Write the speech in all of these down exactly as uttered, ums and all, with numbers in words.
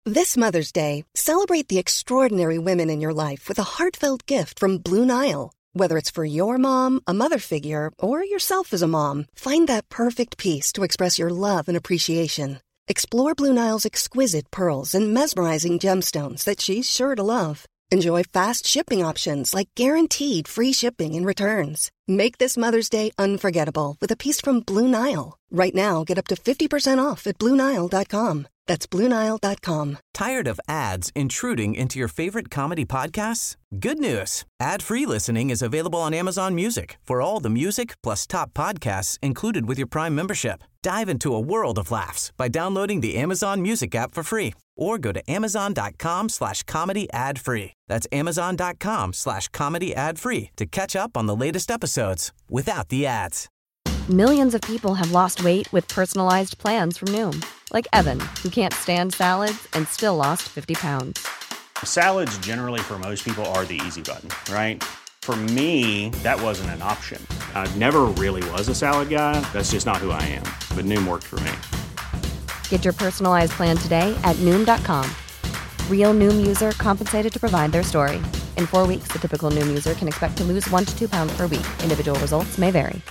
This Mother's Day, celebrate the extraordinary women in your life with a heartfelt gift from Blue Nile. Whether it's for your mom, a mother figure, or yourself as a mom, find that perfect piece to express your love and appreciation. Explore Blue Nile's exquisite pearls and mesmerizing gemstones that she's sure to love. Enjoy fast shipping options like guaranteed free shipping and returns. Make this Mother's Day unforgettable with a piece from Blue Nile. Right now, get up to fifty percent off at blue nile dot com. That's blue nile dot com. Tired of ads intruding into your favorite comedy podcasts? Good news. Ad-free listening is available on Amazon Music for all the music plus top podcasts included with your Prime membership. Dive into a world of laughs by downloading the Amazon Music app for free or go to amazon.com slash comedy ad free. That's amazon.com slash comedy ad free to catch up on the latest episodes without the ads. Millions of people have lost weight with personalized plans from Noom. Like Evan, who can't stand salads and still lost fifty pounds. Salads generally for most people are the easy button, right? For me, that wasn't an option. I never really was a salad guy. That's just not who I am. But Noom worked for me. Get your personalized plan today at Noom dot com. Real Noom user compensated to provide their story. In four weeks, the typical Noom user can expect to lose one to two pounds per week. Individual results may vary.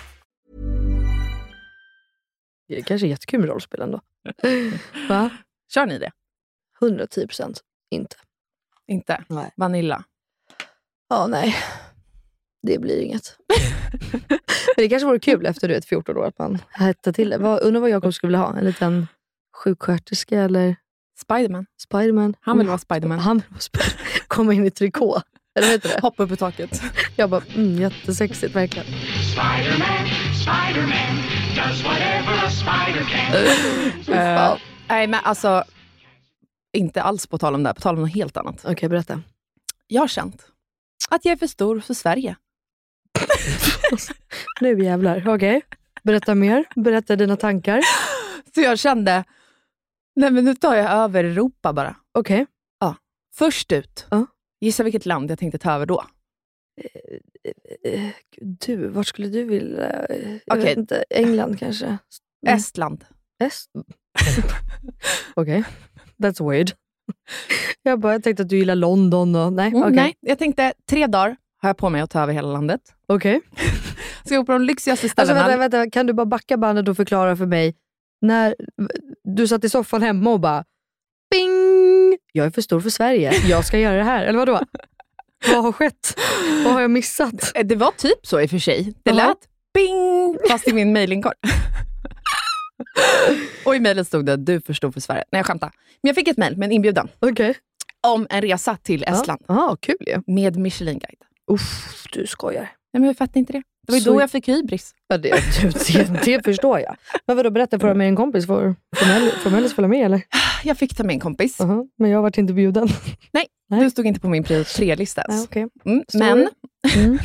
Det är kanske är jättekul med rollspel ändå. Va? Kör ni det? hundratio procent. Inte. Inte? Nej. Vanilla? Ja, nej. Det blir inget. Men det kanske vore kul efter du är fjorton år att man hettar till det. Vad, undrar vad Jakob skulle vilja ha? En liten sjuksköterska eller... Spiderman. Spiderman. Han vill vara Spiderman. Han vill vara Spiderman. Komma in i trikå. Eller vad heter det? Hoppa upp på taket. Jag bara, mm, jättesexigt verkligen. Spiderman, Spiderman does whatever a spider can. uh, nej, men alltså inte alls på tal om det här, på tal om något helt annat. Okej, okay, berätta. Jag har känt att jag är för stor för Sverige. Nu jävlar, okej. Okay. Berätta mer, berätta dina tankar. Så jag kände, nej men nu tar jag över Europa bara. Okej. Okay. Ja, först ut. Uh. Gissa vilket land jag tänkte ta över då. Du, vart skulle du vilja? Jag okay. vet inte, England kanske? Mm. Estland. Est? Okej, okay. That's weird. Jag bara jag tänkte att du gillar London och... Nej, mm, okay. nej, jag tänkte tre dagar har jag på mig att ta över hela landet. Okej. Okay. Ska jag gå på de lyxigaste ställena. Alltså vänta, vänta, kan du bara backa bandet och förklara för mig när du satt i soffan hemma och bara bing! Jag är för stor för Sverige, jag ska göra det här, eller vadå? Vad har skett? Vad har jag missat? Det var typ så i och för sig. Det lät bing fast i min mejlingkort. Och i mejlen stod det du förstod för Sverige. Nej, jag skämtar. Men jag fick ett mejl med en inbjudan. Okej. Okay. Om en resa till Estland. Ja, ah, kul ju. Ja. Med Michelin-guide. Uff, du skojar. Nej, men jag fattar inte det. Det var ju så... då jag fick hybris. Ja, det, det, det förstår jag. Men vadå, berätta för mig en kompis. Får Mellis följa med, eller? Jag fick ta med en kompis. Uh-huh, men jag har varit inte bjuden. Nej, Nej, du stod inte på min prio tre-lista. Nej, okay. mm, men... Mm.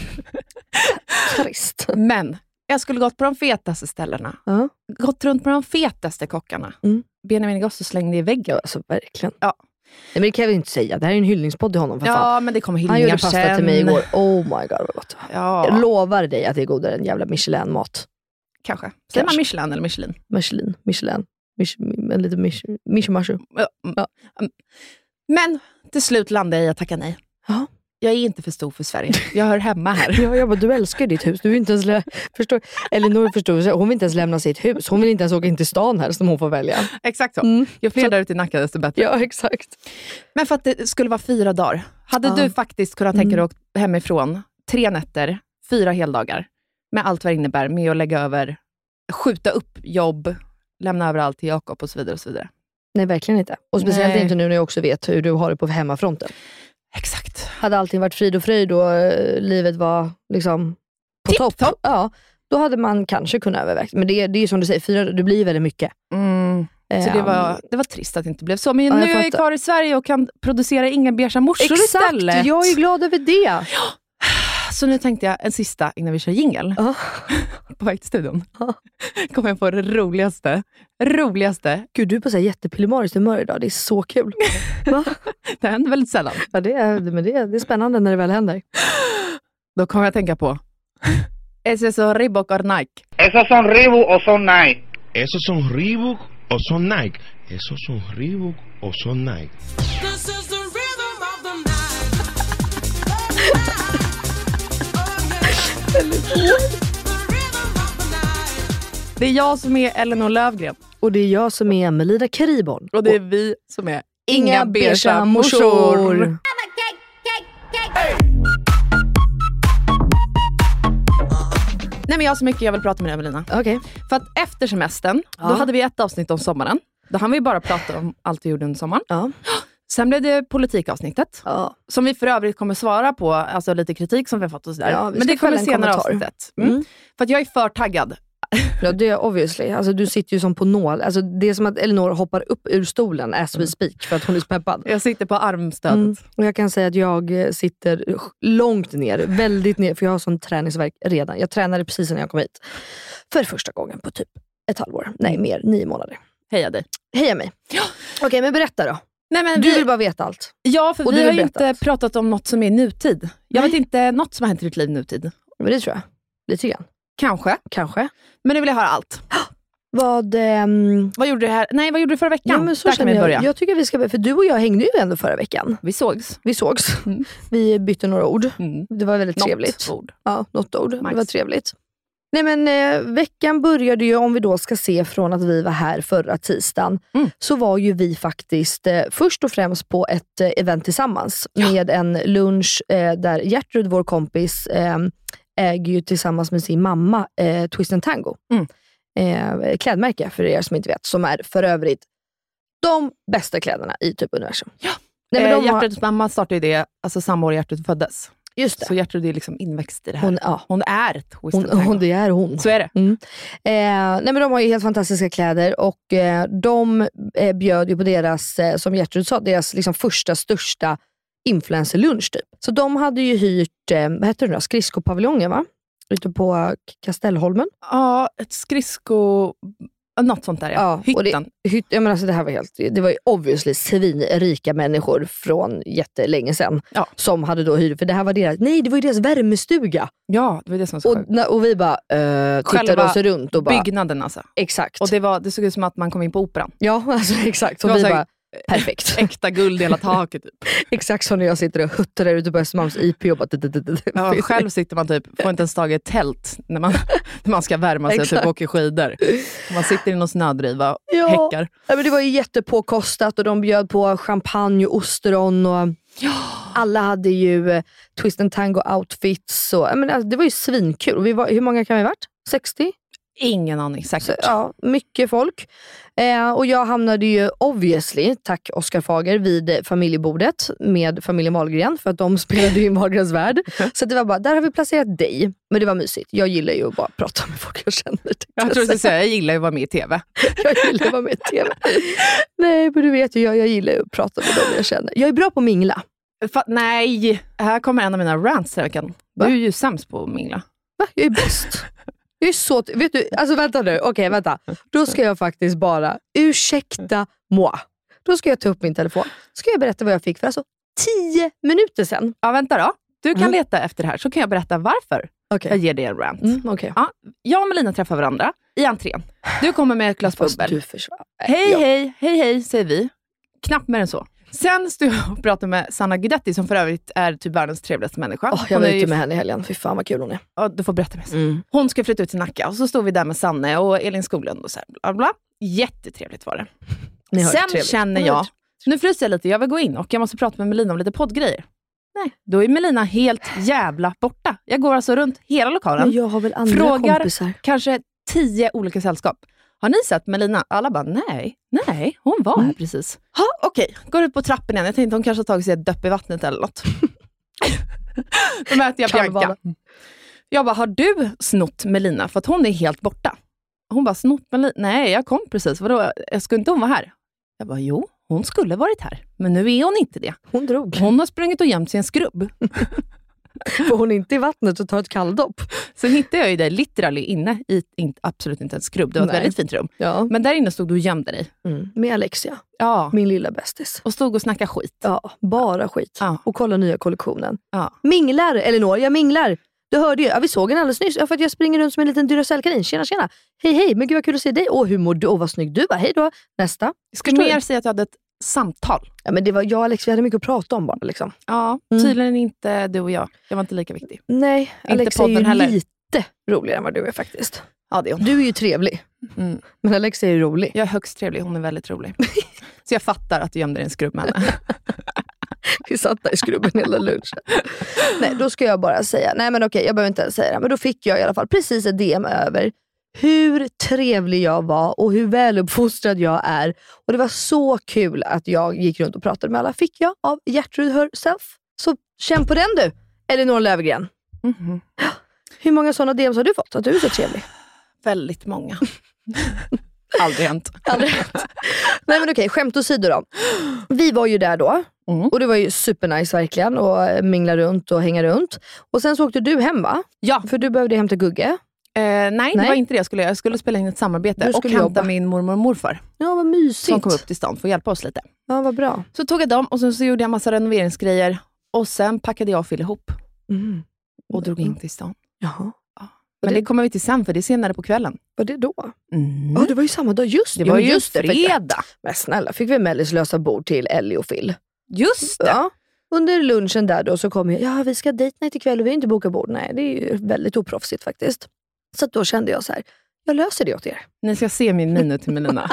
Trist. Men... Jag skulle gått på de fetaste ställena. Uh-huh. Gått runt på de fetaste kockarna. Mm. Benjamin Ingrosso slängde i väggen. Ja, alltså verkligen. Ja. Nej, men det kan jag väl inte säga. Det här är en hyllningspodd till honom för ja, fan. men det kommer hyllningar. Han gjorde pasta sen. till mig igår. Oh my god, vad gott. Ja. Jag lovar dig att det är godare än jävla Michelin-mat. Kanske. Säger man Michelin eller Michelin? Michelin. Michelin. Michelin. En liten Michelin. Ja. Ja. Men till slut landade jag i att tacka nej. Ja. Jag är inte för stor för Sverige. Jag hör hemma här. Ja, jag bara, du älskar ditt hus. Du vill inte ens lä- förstår. Elinor förstår. Hon vill inte ens lämna sitt hus. Hon vill inte ens åka in till stan här som hon får välja. Exakt så. Mm. Ju fler där ute i Nacka desto bättre. Ja, exakt. Men för att det skulle vara fyra dagar. Hade ja. du faktiskt kunnat tänka dig mm. att åka hemifrån tre nätter, fyra heldagar. Med allt vad det innebär. Med att lägga över, skjuta upp jobb, lämna över allt till Jakob och så vidare och så vidare. Nej, verkligen inte. Och speciellt Nej. inte nu när jag också vet hur du har det på hemmafronten. Exakt. Hade allting varit frid och fröjd och uh, livet var liksom på Tipp, topp. topp. Ja, då hade man kanske kunnat överväga. Men det, det är som du säger, fyra, det blir väldigt mycket. Mm. Så um, det var, det var trist att det inte blev så. Men ja, nu jag är jag fattar. kvar i Sverige och kan producera inga beiga morsor Exakt, istället. jag är glad över det. Ja. Så nu tänkte jag en sista innan vi kör jingle. Uh. På väg till studion. Uh. Kommer jag på det roligaste. Roligaste. Gud, du är på så här jättepilemariskt humör idag. Det är så kul. Va? Det händer väldigt sällan. Ja, det är, men det, är, det är spännande när det väl händer. Då kommer jag tänka på Eso son Reebok or Nike. Esos son Reebok o son Nike. Esos son Reebok o son Nike. Esos son Reebok och så nej. Det är jag som är Elinor Lövgren. Och det är jag som är Melina Kariborn. Och det är vi som är Inga beiga morsor. Nej, men jag har så mycket jag vill prata med dig, Evelina. Okej. Okay. För att efter semestern, ja. Då hade vi ett avsnitt om sommaren. Då hann vi bara prata om allt vi gjorde under sommaren. Ja. Sen blev det politikavsnittet. Ja. Som vi för övrigt kommer svara på. Alltså lite kritik som vi har fått oss där. Ja, men det kommer senare avsnittet. Mm. Mm. För att jag är för taggad. Ja, det är obviously. Alltså, du sitter ju som på nål. Alltså, det är som att Elinor hoppar upp ur stolen as we speak för att hon är så peppad. Jag sitter på armstödet. Mm. Och jag kan säga att jag sitter långt ner. Väldigt ner. För jag har sån träningsverk redan. Jag tränade precis när jag kom hit. För första gången på typ ett halvår. Nej, mer. Nio månader. Heja dig. Heja mig. Ja. Okej, okay, men berätta då. Nej, men du vi... vill bara veta allt. Ja, för och vi har ju inte pratat om något som är nutid. Jag Nej. vet inte något som har hänt i ditt liv nutid. Men det tror jag. Lite grann. Kanske. Kanske. Men nu vill jag höra allt. Vad, um... vad gjorde du här? Nej, vad gjorde du förra veckan? Ja, men så Där kan vi börja. Jag, jag tycker vi ska, för du och jag hängde ju ändå förra veckan. Vi sågs. Vi sågs. Mm. Vi bytte några ord. Mm. Det var väldigt något trevligt. Ord. Ja, något ord. Max. Det var trevligt. Nej, men eh, veckan började ju, om vi då ska se från att vi var här förra tisdagen, mm. så var ju vi faktiskt eh, först och främst på ett eh, event tillsammans ja. med en lunch eh, där Gertrud, vår kompis, eh, äger ju tillsammans med sin mamma eh, Twist and Tango. Mm. Eh, klädmärke för er som inte vet, som är för övrigt de bästa kläderna i typ universum. Ja. Nej, men eh, de Gertruds har... mamma startade ju det alltså samma år Gertrud föddes. Just det. Så Gertrud är liksom inväxt i det här. Hon, ja. hon är Twist hon, and Tango. Hon, det är hon. Så är det. Mm. Eh, nej men de har ju helt fantastiska kläder och eh, de eh, bjöd ju på deras, eh, som Gertrud sa, deras liksom första, största influencerlunch typ. Så de hade ju hyrt, eh, vad heter det nu, skridskopaviljongen va? Ute på Kastellholmen. Ja, ett skridsko... Något sånt där, ja. ja Hyttan. Det, hytt, jag menar, alltså, det här var helt... Det var ju obviously svinrika människor från jättelänge sedan ja. som hade då hyrt. För det här var deras... Nej, det var ju deras värmestuga. Ja, det var det som var så sjukt. Och, och vi bara uh, tittade oss runt och bara... byggnaden alltså. Exakt. Och det, var, det såg ut som att man kom in på operan. Ja, alltså exakt. Och vi bara... Perfekt. Äkta guld i hela taket. Typ. Exakt som när jag sitter och huttrar ute på Östermalms I P och bara... Ja, själv sitter man typ, får inte ens tag i ett tält när man, när man ska värma sig och typ åker skidor. Man sitter i någon snödriva och ja. häckar. Ja, men det var ju jättepåkostat och de bjöd på champagne och ostron och ja. alla hade ju uh, Twist and Tango outfits. Och, men, alltså, det var ju svinkul. Vi var, hur många kan vi ha varit? sextio? Ingen aning, säkert. Så, ja, mycket folk. Eh, och jag hamnade ju obviously, tack Oskar Fager, vid familjebordet med familjen Wahlgren, för att de spelade ju i Wahlgrens värld. Så det var bara, där har vi placerat dig. Men det var mysigt. Jag gillar ju att bara prata med folk jag känner. Jag tror att du säger, jag gillar ju att vara med i tv. Jag gillar att vara med i tv. Nej, men du vet ju, jag, jag gillar ju att prata med dem jag känner. Jag är bra på att mingla. Fa- nej, här kommer en av mina rants den veckan. Du är ju sämst på att mingla. Va? Jag är bäst. Jag är så... Vet du, alltså vänta nu. Okej, okay, vänta. Då ska jag faktiskt bara... Ursäkta moi. Då ska jag ta upp min telefon. Ska jag berätta vad jag fick för alltså tio minuter sedan. Ja, vänta då. Du kan mm. leta efter det här, så kan jag berätta varför. Okay. Jag ger dig en rant. Mm, okay. Ja, jag och Melina träffar varandra i entrén. Du kommer med ett glas bubbel. Du försvar. Hej, ja. hej, hej, hej, säger vi. Knappt mer än så. Sen står jag och pratar med Sanna Guidetti, som för övrigt är typ världens trevligaste människa. Oh, jag var ute med henne i helgen. Fy fan vad kul hon är. Ja, du får berätta med mm. Hon ska flytta ut till Nacka och så står vi där med Sanne och Elin Skoglund och så här, bla bla. Jättetrevligt var det. Sen trevligt. Känner jag, nu fryser jag lite, jag vill gå in och jag måste prata med Melina om lite poddgrejer. Nej, då är Melina helt jävla borta. Jag går alltså runt hela lokalen. Men jag har väl andra frågar kompisar. Kanske tio olika sällskap. Har ni sett Melina? Alla bara, nej, nej, hon var mm. här precis. Ha, okej, okay. Går ut på trappen igen. Jag tänkte hon kanske har tagit sig ett döpp i vattnet eller något. Då möter jag Bianca. Jag bara, har du snott Melina? För att hon är helt borta. Hon bara, snott Melina? Nej, jag kom precis. Vadå? Jag skulle inte hon vara här? Jag bara, jo, hon skulle varit här. Men nu är hon inte det. Hon drog. Hon har sprungit och gömt sig i en skrubb. För hon är inte i vattnet och tar ett kalldopp. Sen hittade jag ju dig literally inne i, in, absolut inte en skrubb. Det var ett Nej. väldigt fint rum. Ja. Men där inne stod du och gömde dig. Mm. Med Alexia. Ja. Min lilla bästis. Och stod och snackade skit. Ja, bara skit. Ja. Och kolla nya kollektionen. Ja. Minglar, Elinor, jag minglar. Du hörde ju, ja, vi såg en alldeles nyss. Ja, för att jag springer runt som en liten Duracell-kanin. Tjena, tjena. Hej, hej, men gud vad kul att se dig. Åh, hur mår du? Åh, vad snygg du var. Hej då. Nästa. Jag skulle mer säga att jag hade ett samtal. Ja, men det var jag och Alex, vi hade mycket att prata om bara. Liksom. Ja, tydligen inte du och jag. Jag var inte lika viktig. Nej, Alex är ju heller. lite roligare än vad du är faktiskt. Ja, det är hon. Du är ju trevlig. Mm. Men Alex är ju rolig. Jag är högst trevlig, hon är väldigt rolig. Så jag fattar att du gömde dig en skrubb med henne. Vi satt där i skrubben hela lunchen. Nej, då ska jag bara säga. Nej men okej, jag behöver inte ens säga det. Men då fick jag i alla fall precis ett D M över hur trevlig jag var och hur väluppfostrad jag är. Och det var så kul att jag gick runt och pratade med alla. Fick jag av Gertrud herself. Så känn på den du, Elinor Löfgren. Mm-hmm. Hur många sådana D Ms har du fått? Att du är så trevlig? Väldigt många. Aldrig hänt. Aldrig hänt. Nej men okej, skämt åsido då. Vi var ju där då. Mm. Och det var ju supernice verkligen. Och mingla runt och hänga runt. Och sen så åkte du hem va? Ja. För du behövde hämta Gugge. Eh, nej, nej, det var inte det jag skulle göra. Jag skulle spela in ett samarbete och hämta jobba. min mormor och morfar. Ja, vad mysigt. Som kom upp till stan för att hjälpa oss lite. Ja, vad bra. Så tog jag dem och sen så gjorde jag massa renoveringsgrejer. Och sen packade jag och Phil ihop. Mm. Och drog in till stan. Jaha. Ja. Men det, det kommer vi till sen för det är senare på kvällen. Vad det då? Mm. Ja, det var ju samma dag. Just det. var ju just fredag. Men snälla, fick vi Mellis lösa bord till Ellie och Phil. Just det. Ja. Under lunchen där då så kom jag, ja vi ska date night ikväll och vi har inte bokat bord. Nej, det är ju väldigt oproffsigt faktiskt. Så då kände jag så här, jag löser det åt er. Ni ska se min minne till Melina.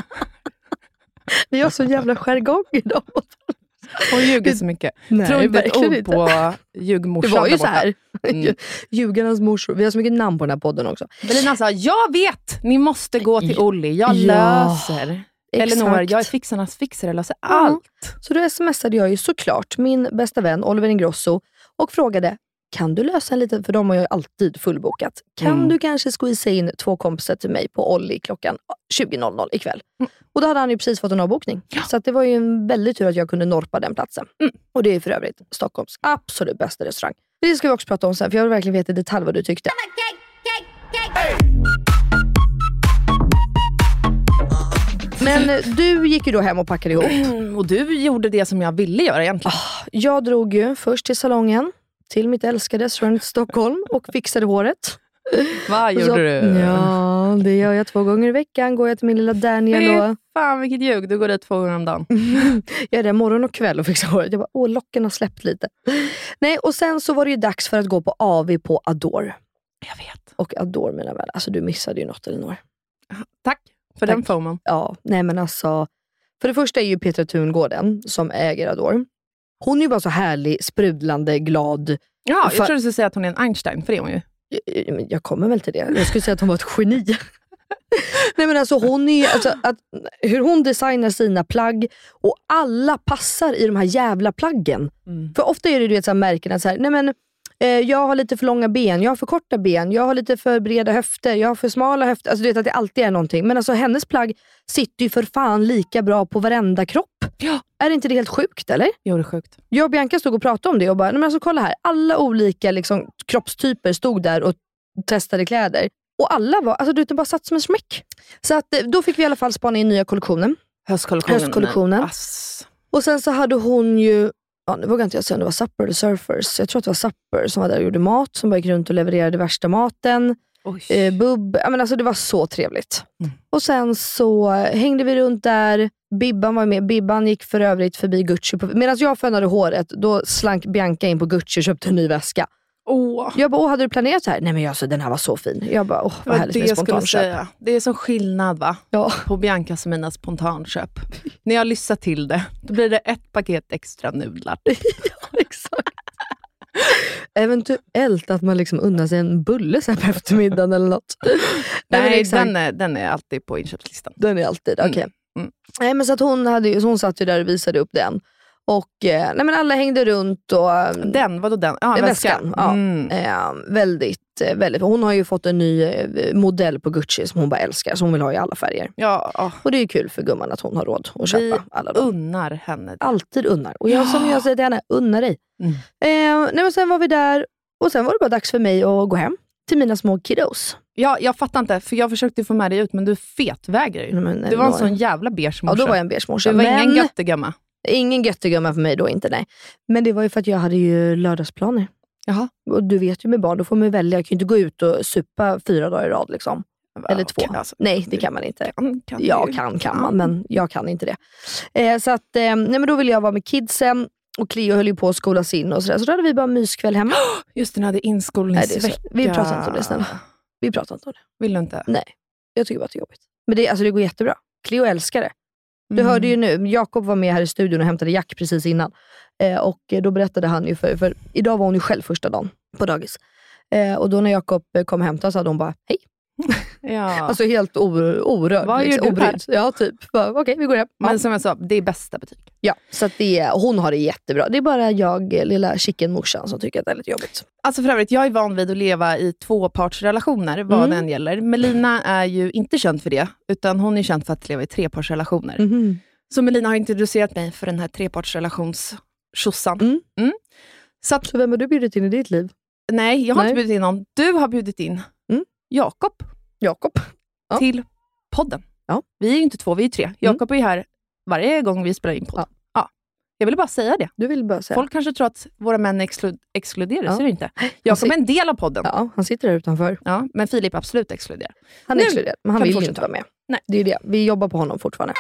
Vi har så jävla jargong idag. Hon ljuger så mycket. Nej, tror inte ett ord inte. på ljugmorsan. Det var ju så här. Mm. Ljugarnas morsor. Vi har så mycket namn på den här podden också. Melina sa, jag vet, ni måste gå till Olli. Jag Ja, löser. Elinor, exakt. jag är fixarnas fixare, jag löser Ja. allt. Så då smsade jag ju såklart min bästa vän Oliver Ingrosso och frågade, kan du lösa en liten, för de har ju alltid fullbokat. Kan Mm. du kanske squeeza in två kompisar till mig på Olli klockan tjugo noll noll ikväll? Mm. Och då hade han ju precis fått en avbokning. Ja. Så att det var ju en väldigt tur att jag kunde norpa den platsen. Mm. Och det är för övrigt Stockholms absolut bästa restaurang. Det ska vi också prata om sen, för jag vill verkligen veta i detalj vad du tyckte. Men du gick ju då hem och packade ihop. Mm, och du gjorde det som jag ville göra egentligen. Oh, jag drog ju först till salongen, till mitt älskade restaurang Stockholm och fixade håret. Vad gjorde så, du? Ja, det gör jag två gånger i veckan. Går jag till min lilla Daniel och... Fan vilket ljug, du går dit två gånger om dagen. Jag är där morgon och kväll och fixar håret. Jag bara, åh, locken har släppt lite. Nej, och sen så var det ju dags för att gå på A V på Adore. Jag vet. Och Adore, mina vänner, alltså du missade ju något, Elinor. Tack för Tack. den foman. Ja, nej men alltså... För det första är ju Petra Tungården som äger Adore. Hon är ju bara så härlig, sprudlande, glad. Ja, jag för... trodde du skulle säga att hon är en Einstein, för det är hon ju. Jag, jag kommer väl till det. Jag skulle säga att hon var ett geni. Nej men alltså hon är alltså, att, hur hon designar sina plagg och alla passar i de här jävla plaggen. Mm. För ofta är det du vet så här märken att så här, nej men eh, jag har lite för långa ben, jag har för korta ben, jag har lite för breda höfter, jag har för smala höfter. Alltså du vet att det alltid är någonting. Men alltså hennes plagg sitter ju för fan lika bra på varenda kropp. Ja. Är inte det helt sjukt eller? Jo, det är sjukt. Jag och Bianca stod och pratade om det och bara, nej men alltså kolla här, alla olika liksom, kroppstyper stod där och testade kläder. Och alla var, alltså du vet, bara satt som en smäck. Så att då fick vi i alla fall spana in nya kollektionen. Höstkollektionen. Höstkollektionen. Och sen så hade hon ju, ja, nu vågar inte jag säga om det var Supper eller Surfers. Jag tror att det var Supper som var där och gjorde mat, som bara gick runt och levererade värsta maten. Eh, bubb, ja, men alltså det var så trevligt. Mm. Och sen så hängde vi runt där. Bibban var med. Bibban gick för övrigt förbi Gucci. Medan jag fönade håret, då slank Bianca in på Gucci och köpte en ny väska. Oh. Jag bara, åh, hade du planerat så här? Nej men alltså, den här var så fin. Jag bara, åh, vad härligt med spontanköp. Det är som skillnad va? Ja. På Biancas och mina spontanköp. När jag lyssnar till det, då blir det ett paket extra nudlar. Ja, exakt. Eventuellt att man liksom unnar sig en bulle sen på eftermiddagen eller något. Nej, Nej den, är, den är alltid på inköpslistan. Den är alltid, okej. Okay. Mm. Mm. Nej, men så att hon, hade, så hon satt ju där och visade upp den. Och eh, nej, men alla hängde runt. Och, den, vadå den? Ja, väskan. Ja, mm. eh, väldigt, väldigt. Hon har ju fått en ny eh, modell på Gucci som hon bara älskar. Som hon vill ha i alla färger. Ja, oh. Och det är ju kul för gumman att hon har råd att köpa Vi alla dem. unnar henne. Alltid unnar. Och jag, som jag säger till henne, unnar dig. Mm. Eh, nej, men sen var vi där. Och sen var det bara dags för mig att gå hem till mina små kiddos. Ja, jag fattar inte, för jag försökte få med dig ut, men du fetvägrar ju. Nej, du var en sån jävla beige morsa. Ja, då var jag en beige morsa. Du var men... ingen göttegumma. Ingen göttegumma för mig då, inte nej. Men det var ju för att jag hade ju lördagsplaner. Jaha. Och du vet ju med barn, då får man välja. Jag kan ju inte gå ut och supa fyra dagar i rad liksom. Eller två. Kan, alltså, Nej, det kan man inte. Kan, kan ja, du? kan kan man, men jag kan inte det. Eh, så att, eh, nej, men då ville jag vara med kidsen. Och Cleo höll ju på att skolas in och sådär. Så då hade vi bara myskväll hemma. Just det, hade inskolningsvecka. Vi pratar inte om det, snälla. Vi pratar inte om det. Vill du inte? Nej, jag tycker bara att det är jobbigt. Men det, alltså, det går jättebra. Cleo älskar det. Du Mm. hörde ju nu, Jakob var med här i studion och hämtade Jack precis innan. Eh, och då berättade han ju för, för idag var hon ju själv första dagen på dagis. Eh, och då när Jakob kom hem så hade hon bara, hej. Ja. Alltså helt or, orörd. Vad liksom, gör du här? obrydd. Ja, typ. Okej, okay, vi går hem. Men som jag sa, det är bästa betyg. Ja, så att det är, hon har det jättebra. Det är bara jag, lilla chickenmorsan, som tycker att det är lite jobbigt. Alltså för övrigt, jag är van vid att leva i tvåpartsrelationer, vad Mm. den gäller. Melina är ju inte känd för det, utan hon är känd för att leva i trepartsrelationer. Mm. Så Melina har introducerat mig för den här trepartsrelations-tjossan. Mm. Mm. Så att, Så vem har du bjudit in i ditt liv? nej, jag har Nej. inte bjudit in någon. Du har bjudit in Mm. Jakob Jakob. Ja. till podden. Ja. Vi är ju inte två, vi är tre. Jakob är ju här varje gång vi spelar in podd. Ja. Ja. Jag ville bara säga det. Du vill bara säga. Folk kanske tror att våra män är exklu- exkluderade, Ja. så är det inte. Jakob är en del av podden. Ja. Ja, han sitter där utanför. Men Filip är absolut exkluderad. Han Nu är exkluderad, men han kan vi vill ju fortsätta. inte vara med. Nej. Det är det. Vi jobbar på honom fortfarande.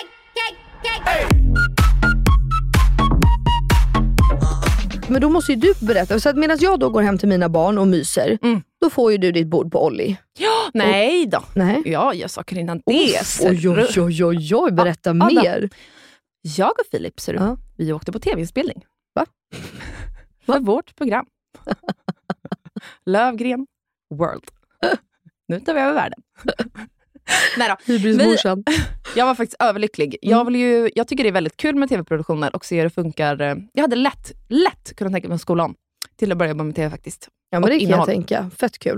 Men då måste ju du berätta. Så att medan jag då går hem till mina barn och myser, Mm. då får ju du ditt bord på Olli. Ja, nej då. Nej. Ja, jag saker innan det. Uff, oj, oj, oj, oj, oj, berätta Ja, ja, mer. Jag och Filip, ser du, Ja. vi åkte på tv-inspelning. Va? För vårt program. Lövgren World. Nu tar vi över världen. Nej då. Hybrismorsan. Jag var faktiskt överlycklig. Mm. Jag, vill ju, jag tycker det är väldigt kul med tv-produktioner och se hur det funkar. Jag hade lätt, lätt kunnat tänka mig att skola om till att börja jobba med tv faktiskt. Ja, men Och det kan innehåll. jag tänka. Fett kul.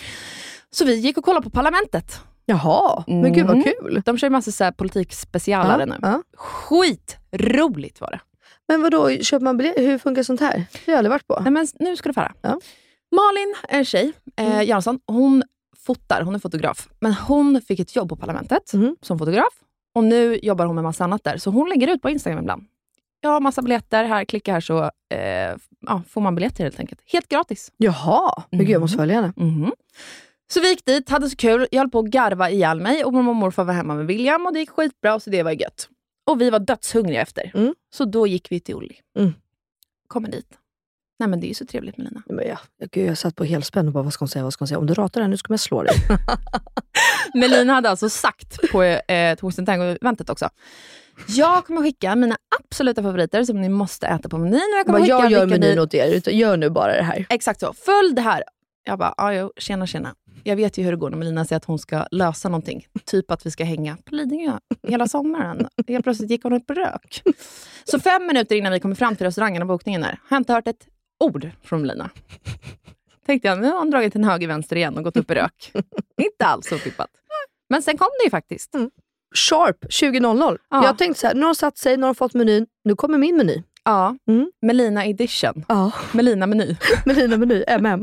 Så vi gick och kollade på Parlamentet. Jaha, men gud vad Mm. kul. De kör ju massa så här politikspecialare Ja, nu. ja. Skitroligt var det. Men vadå, köper man biljett? Hur funkar sånt här? Det har jag aldrig varit på. Nej, men nu ska du få höra. Ja. Malin, en tjej, eh, Mm. Jansson, hon fotar, hon är fotograf. Men hon fick ett jobb på Parlamentet Mm. som fotograf. Och nu jobbar hon med massa annat där. Så hon lägger ut på Instagram ibland. Ja, massa biljetter här, klicka här så eh, ja, får man biljetter helt enkelt. Helt gratis. Jaha, men gud jag måste följa henne. Mhm. Så vi gick dit, hade så kul. Jag höll på att garva ihjäl mig och mamma och morfar var hemma med William och det gick skitbra så det var gött. Och vi var dödshungriga efter. Mm. Så då gick vi till Olli. Mm. Kommer dit. Nej men det är ju så trevligt med Lina. Men jag, jag, gud, jag satt på helspänn och bara, vad ska hon säga, vad ska hon säga? Om du ratar den, nu ska jag slå dig. Melina hade alltså sagt på eh, Torsdagen Tango-eventet också. Jag kommer skicka mina absoluta favoriter som ni måste äta på menyn. Jag, kommer Bara, skicka jag gör vilka menyn ni... åt er, utan gör nu bara det här. Exakt så. Följ det här. Jag bara, ja, jo, tjena, tjena. Jag vet ju hur det går när Melina säger att hon ska lösa någonting. Typ att vi ska hänga på Lidingö hela sommaren. Helt plötsligt gick hon upp på rök. Så fem minuter innan vi kommer fram till restaurangen och bokningen där, har jag inte hört ett ord från Melina. Tänkte jag, nu har hon dragit en höger vänster igen och gått upp i rök. Inte alls så tippat. Men sen kom det ju faktiskt. Mm. Sharp tjugo noll noll. Ja. Jag tänkte så här, nu har de satt sig, nu har de fått menyn. Nu kommer min meny. Ja, Mm. Melina edition. Ja, Melina-meny. Melina meny, M M.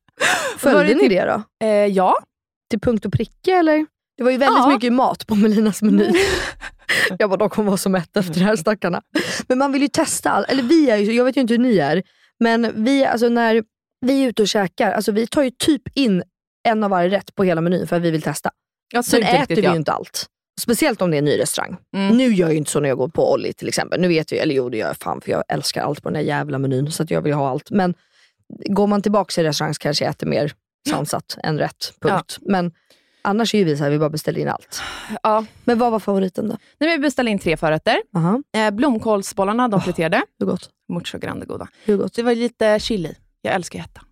Var Följde det ni typ- det då? Eh, ja. Till punkt och pricka eller? Det var ju väldigt Ja. mycket mat på Melinas meny. Jag bara, de kommer vara så mätta efter det här stackarna. Men man vill ju testa allt. Eller vi är ju, jag vet ju inte hur ni är. Men vi, alltså när vi är ute och käkar, alltså vi tar ju typ in en av varje rätt på hela menyn för att vi vill testa. Jag Sen tyckte äter riktigt, vi ja. ju inte allt. Speciellt om det är en ny restaurang. Mm. Nu gör jag ju inte så när jag går på Olli till exempel. Nu vet jag, eller jo det gör jag fan för jag älskar allt på den där jävla menyn. Så att jag vill ha allt. Men går man tillbaka i restaurang så kanske jag äter mer sansat än rätt. Punkt. Men annars är ju vi så här, vi bara beställer in allt. Ja. Men vad var favoriten då? Nu vi beställde in tre förrätter. Aha, Eh, blomkålsbollarna, de friterade. hur gott? Mucho grande goda. Hur gott? Det var lite chili. Jag älskar hetta.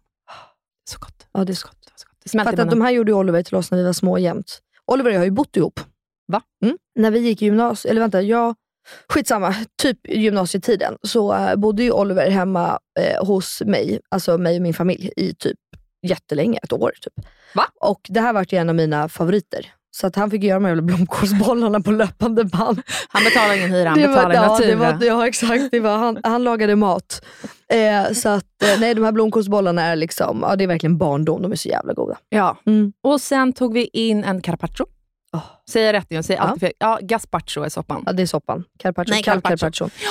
Så gott. Ja, det är så gott. Det var så gott. Det smälter i För att de munnen. här gjorde ju Oliver till oss när vi var små jämt. Oliver och jag har ju bott ihop. Va? Mm. När vi gick i gymnasiet, eller vänta, jag, skitsamma, typ gymnasietiden, så uh, bodde ju Oliver hemma uh, hos mig, alltså mig och min familj, i typ jättelänge, ett år typ. Va? Och det här var ju en av mina favoriter. Så att han fick göra de här jävla blomkålsbollarna på löpande band. Han betalar ingen hyra, han Det var, betalar ja, natur. det var, ja, exakt. Det var, han, han lagade mat. Eh, så att, eh, nej, de här blomkålsbollarna är liksom, ja, det är verkligen barndom. De är så jävla goda. Ja. Mm. Och sen tog vi in en carpaccio. Oh. Säger jag rätt? Jag säger Ja. alltid fel. Ja, gazpacho är soppan. Ja, det är soppan. Carpaccio. Nej, Kall carpaccio. carpaccio.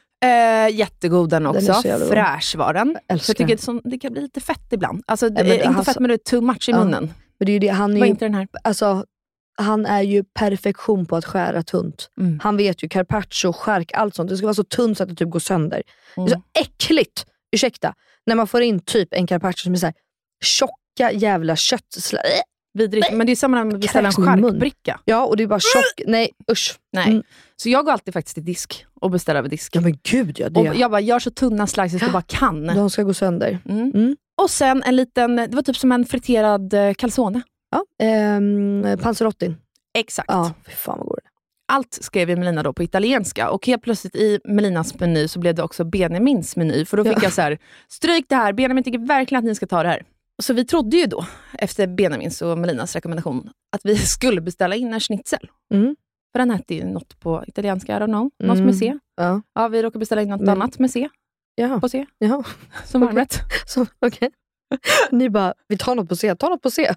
Eh, jättegod den också. Den är så jävla god. Fräsch var den. älskar Så jag tycker det, som, det kan bli lite fett ibland. Alltså, det, Nej, men är inte alltså- fett men det är too much i Ja. munnen. För det är ju det, han är Var ju, inte den här? alltså, han är ju perfektion på att skära tunt. Mm. Han vet ju carpaccio, skärk, allt sånt. Det ska vara så tunt så att det typ går sönder. Mm. Det är så äckligt, ursäkta, när man får in typ en carpaccio som är så här tjocka jävla kött. Vidrigt. Men det är samma när vi beställer en Kräks i min mun. charkbricka. Ja, och det är bara tjock. Nej, usch. Nej. Mm. Så jag går alltid faktiskt till disk och beställer över disk. Ja men gud, ja, det Och jag bara gör så tunna slices jag bara kan. de ska gå sönder. Mm. Mm. Och sen en liten, det var typ som en friterad eh, calzone. Ja. Ehm, panzerottin. Exakt. Ja, fy fan vad går det. Allt skrev ju Melina då på italienska. Och helt plötsligt i Melinas meny så blev det också Benjamins meny. För då fick Ja. jag så här: stryk det här, Benjamin tycker verkligen att ni ska ta det här. Så vi trodde ju då, efter Benjamins och Melinas rekommendation, att vi skulle beställa in en schnitzel. Mm. För den hette ju något på italienska, I don't know. Något Mm. med C. Ja. Ja, vi råkade beställa in något Mm. annat med C. Jaha. På C. Jaha. Som Okej. varmrätt. Så, okej. Ni bara, vi tar något på C, ta något på C.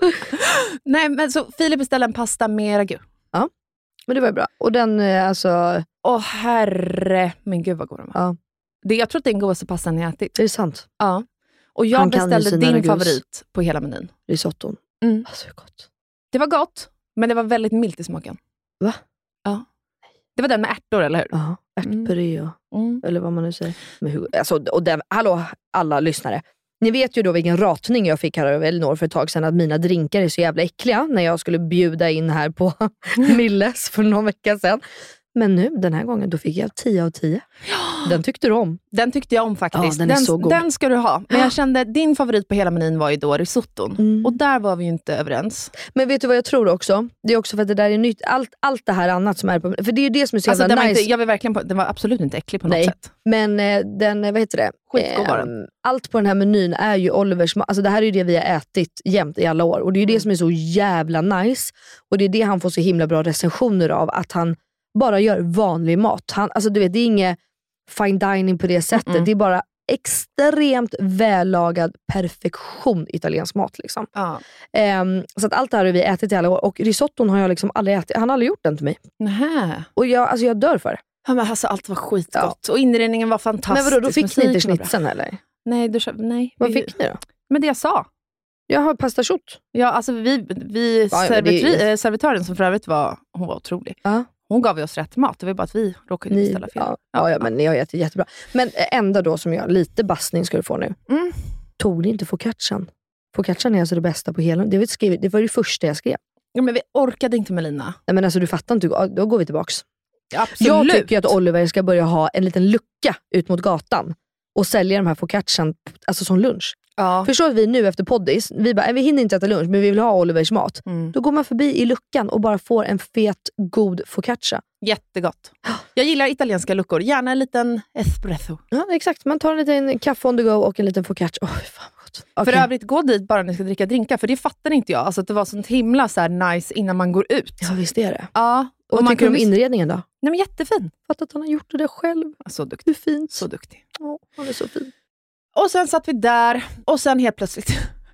Nej, men så Filip beställde en pasta med ragu. Men det var ju bra. Och den, eh, alltså, Åh herre, men gud vad god den var. ja, Det, jag tror att det är den godaste pastan jag ätit. det är sant. Ja. Och jag Han kan ju beställde sina din ragus. favorit på hela menyn. Risotton. Mm. Alltså, hur gott. Det var gott, men det var väldigt milt i smaken. Va? Ja. Det var den med ärtor, eller hur? Ja, ärtpuré och, Mm. eller vad man nu säger. Men hur, alltså, och den, hallå, alla lyssnare. Ni vet ju då vilken ratning jag fick här av Elinor för ett tag sedan, att mina drinkar är så jävla äckliga när jag skulle bjuda in här på Milles för någon vecka sedan. Men nu, den här gången, då fick jag tio av tio. Den tyckte du om. Den tyckte jag om faktiskt. Ja, den är så god. den ska du ha. Men jag kände, din favorit på hela menyn var ju då risotton. Mm. Och där var vi ju inte överens. Men vet du vad jag tror också? Det är också för att det där är nytt. Allt, allt det här annat som är på... För det är ju det som är så Alltså, jävla den, var nice. inte, jag vill verkligen på, den var absolut inte äcklig på något Nej. sätt. Men eh, den, eh, vad heter det? Skitgod var Eh, den. allt på den här menyn är ju Olivers... Alltså det här är ju det vi har ätit jämt i alla år. Och det är ju det som är så jävla nice. Och det är det han får så himla bra recensioner av. Att han bara gör vanlig mat. Han, alltså du vet, det är inget fine dining på det sättet. Mm-mm. Det är bara extremt vällagad perfektion italiensk mat liksom. Ja. Ehm, så att allt det här har vi ätit i alla år. Och risotton har jag liksom aldrig ätit. Han har aldrig gjort den till mig. Nähä. Och jag, alltså jag dör för det. Ja, men alltså, allt var skitgott. Och inredningen var fantastisk. Men vadå, då fick ni inte Musiken var bra. schnitzeln eller? Nej, du, köp- nej. Vad vi- fick ni då? Men det jag sa. Jag har pasta chot. Ja, alltså vi, vi Ja, men det är servitri, ju- eh, servitören som för övrigt var, hon var otrolig. Ja. Hon gav ju oss rätt mat. Det var bara att vi råkade Ni, beställa fel. ja, ja, ja, men ni har ätit jättebra. Men eh, enda då som jag, lite bassning ska du få nu. Mm. Tog ni inte focaccian? Focaccian är alltså det bästa på hela. Det var, skrivit, det var det första jag skrev. Ja, men vi orkade inte med Lina. Nej, men alltså du fattar inte, ja, då går vi tillbaks. Absolut. Jag tycker att Oliver ska börja ha en liten lucka ut mot gatan och sälja de här focaccian alltså som lunch. Ja. Förstår att vi nu efter poddis, vi bara, vi hinner inte äta lunch men vi vill ha Olivers mat. Mm. Då går man förbi i luckan och bara får en fet, god focaccia. Jättegott. Jag gillar italienska luckor. Gärna en liten espresso. Ja, exakt. Man tar en liten kaffe on the go och en liten focaccia. Åh, fan vad gott. För Okej. övrigt, gå dit bara när ni ska dricka drinkar. För det fattar inte jag. Alltså att det var sånt himla så här nice innan man går ut. Ja, visst är det. Ja. Och vad man tycker du om kunde- inredningen då? Nej, men jättefin. Fattar att han har gjort det där själv. Så duktig. Hur fint. Så duktig. Åh, han är så fin. Och sen satt vi där. Och sen helt plötsligt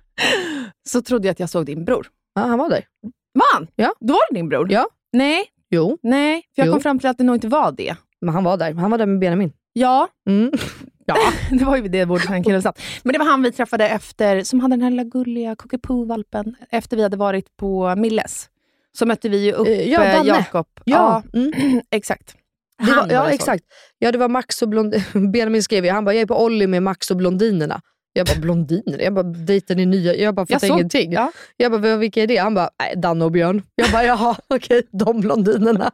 så trodde jag att jag såg din bror. Ja, han var där. Man! Ja. Då var det din bror? Ja. Nej, Jo, nej. För jag Jo. kom fram till att det nog inte var det. men han var där. Han var där med Benjamin. Ja, Mm. ja. Det var ju det bordet han killen satt. Men det var han vi träffade efter, som hade den här lilla gulliga Cockapoo-valpen. Efter vi hade varit på Milles. Så mötte vi ju upp Eh, ja, eh, Danne. Jakob. Ja, mm. exakt. Det var, Han ja det så. exakt. Ja, det var Max och blond... Benjamin skrev ju, han bara, jag är på Olli med Max och blondinerna. Jag bara, blondiner? Jag bara, dejtar ni nya? Jag bara, fattar såg- ingenting. ja. Jag bara, vilka är det? Han bara, nej, Danne och Björn. Jag bara, jaha, okej, de blondinerna.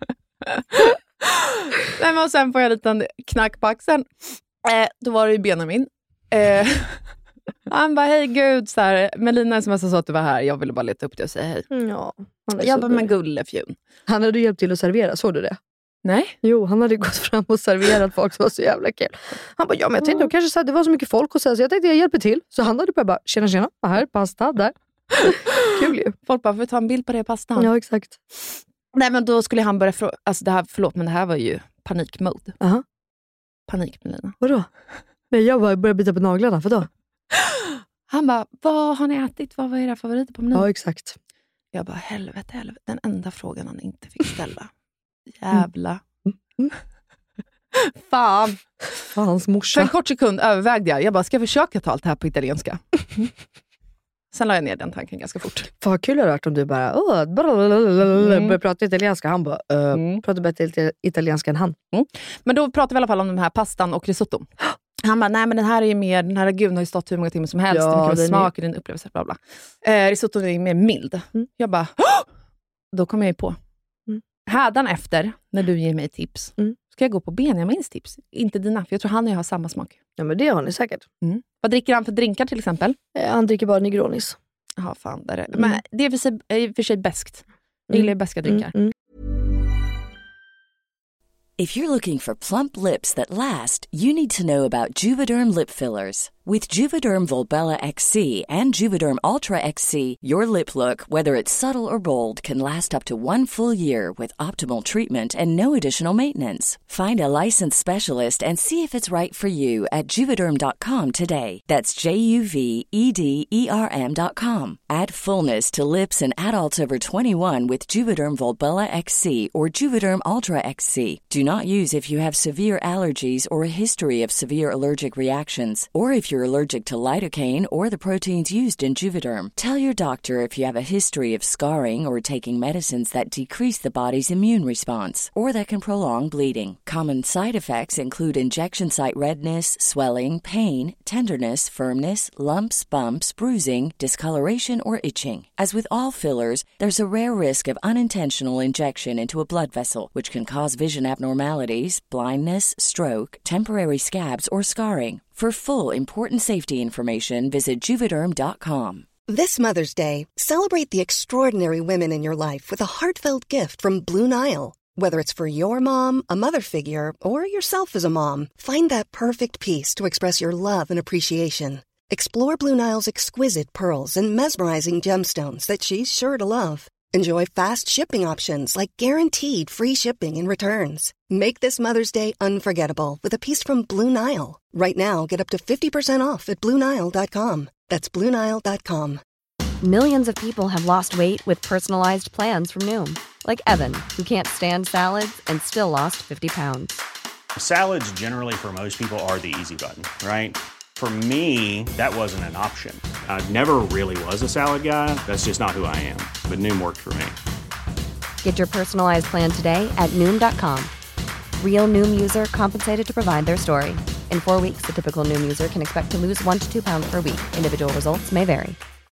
Nej, men och sen får jag en liten knack på axeln. Eh, då var det ju Benjamin. Eh, han bara, hej gud, så här, Melina som sa att du var här, jag ville bara leta upp dig och säga hej. Ja, han, är Jag så bara, men gullig. gullefjun. Han hade hjälpt till att servera, såg du det? Nej. Jo, han hade gått fram och serverat folk som var så jävla kul. Han bara, ja men jag tänkte jag kanske så här, det var så mycket folk och så, här, så jag tänkte jag hjälper till. Så han hade bara, tjena tjena, här, pasta, där. Kul ju. Folk bara, får vi ta en bild på det pastan? Ja, exakt. Nej, men då skulle han börja fråga, alltså det här, förlåt, men det här var ju panikmode. Aha. Panik, Melina. Vadå? Nej, jag bara började bita på naglarna, för då? Han bara, vad har ni ätit? Vad var era favoriter på menyn? Ja, exakt. Jag bara, helvete, helvete. Den enda frågan han inte fick ställa. Jävla. Mm. Fan. Hans För morsa. en kort sekund övervägde jag. Jag bara, ska jag försöka ta allt det här på italienska? Sen la jag ner den tanken ganska fort. Fan vad kul det hade varit om du bara åh, mm. börjar prata italienska. Han bara, uh, mm. pratar bättre italienska än han. Mm. Men då pratar vi i alla fall om den här pastan och risotto. Han bara, nej men den här är ju mer, den här guden har ju stått hur många timmar som helst. Ja, den kan smaka, den upplevelse, bla bla. Eh, risotto är mer mild. Mm. Jag bara, Åh! Då kommer jag ju på. Mm. Hädan efter, när du ger mig tips, mm. ska jag gå på Benjamins tips. Inte dina, för jag tror han och jag har samma smak. Ja men det har ni säkert. Mm. Vad dricker han för drinkar till exempel? Eh, han dricker bara Negronis. Ja, fan. Det är, mm. Men det är för sig, är för sig bäst. Jag gillar ju bäska drinkar. Mm. Mm. If you're looking for plump lips that last, you need to know about Juvederm lip fillers. With Juvederm Volbella X C and Juvederm Ultra X C, your lip look, whether it's subtle or bold, can last up to one full year with optimal treatment and no additional maintenance. Find a licensed specialist and see if it's right for you at juvederm dot com today. That's J U V E D E R M dot com. Add fullness to lips in adults over twenty-one with Juvederm Volbella X C or Juvederm Ultra X C. Do not use if you have severe allergies or a history of severe allergic reactions, or if you're allergic to lidocaine or the proteins used in Juvederm. Tell your doctor if you have a history of scarring or taking medicines that decrease the body's immune response or that can prolong bleeding. Common side effects include injection site redness, swelling, pain, tenderness, firmness, lumps, bumps, bruising, discoloration, or itching. As with all fillers, there's a rare risk of unintentional injection into a blood vessel, which can cause vision abnormalities, blindness, stroke, temporary scabs, or scarring. For full, important safety information, visit Juvederm dot com. This Mother's Day, celebrate the extraordinary women in your life with a heartfelt gift from Blue Nile. Whether it's for your mom, a mother figure, or yourself as a mom, find that perfect piece to express your love and appreciation. Explore Blue Nile's exquisite pearls and mesmerizing gemstones that she's sure to love. Enjoy fast shipping options like guaranteed free shipping and returns. Make this Mother's Day unforgettable with a piece from Blue Nile. Right now, get up to fifty percent off at blue nile dot com. That's blue nile dot com. Millions of people have lost weight with personalized plans from Noom. Like Evan, who can't stand salads and still lost fifty pounds. Salads generally for most people are the easy button, right? For me, that wasn't an option. I never really was a salad guy. That's just not who I am. But Noom worked for me. Get your personalized plan today at Noom dot com. Real Noom user compensated to provide their story. In four weeks, the typical Noom user can expect to lose one to two pounds per week. Individual results may vary.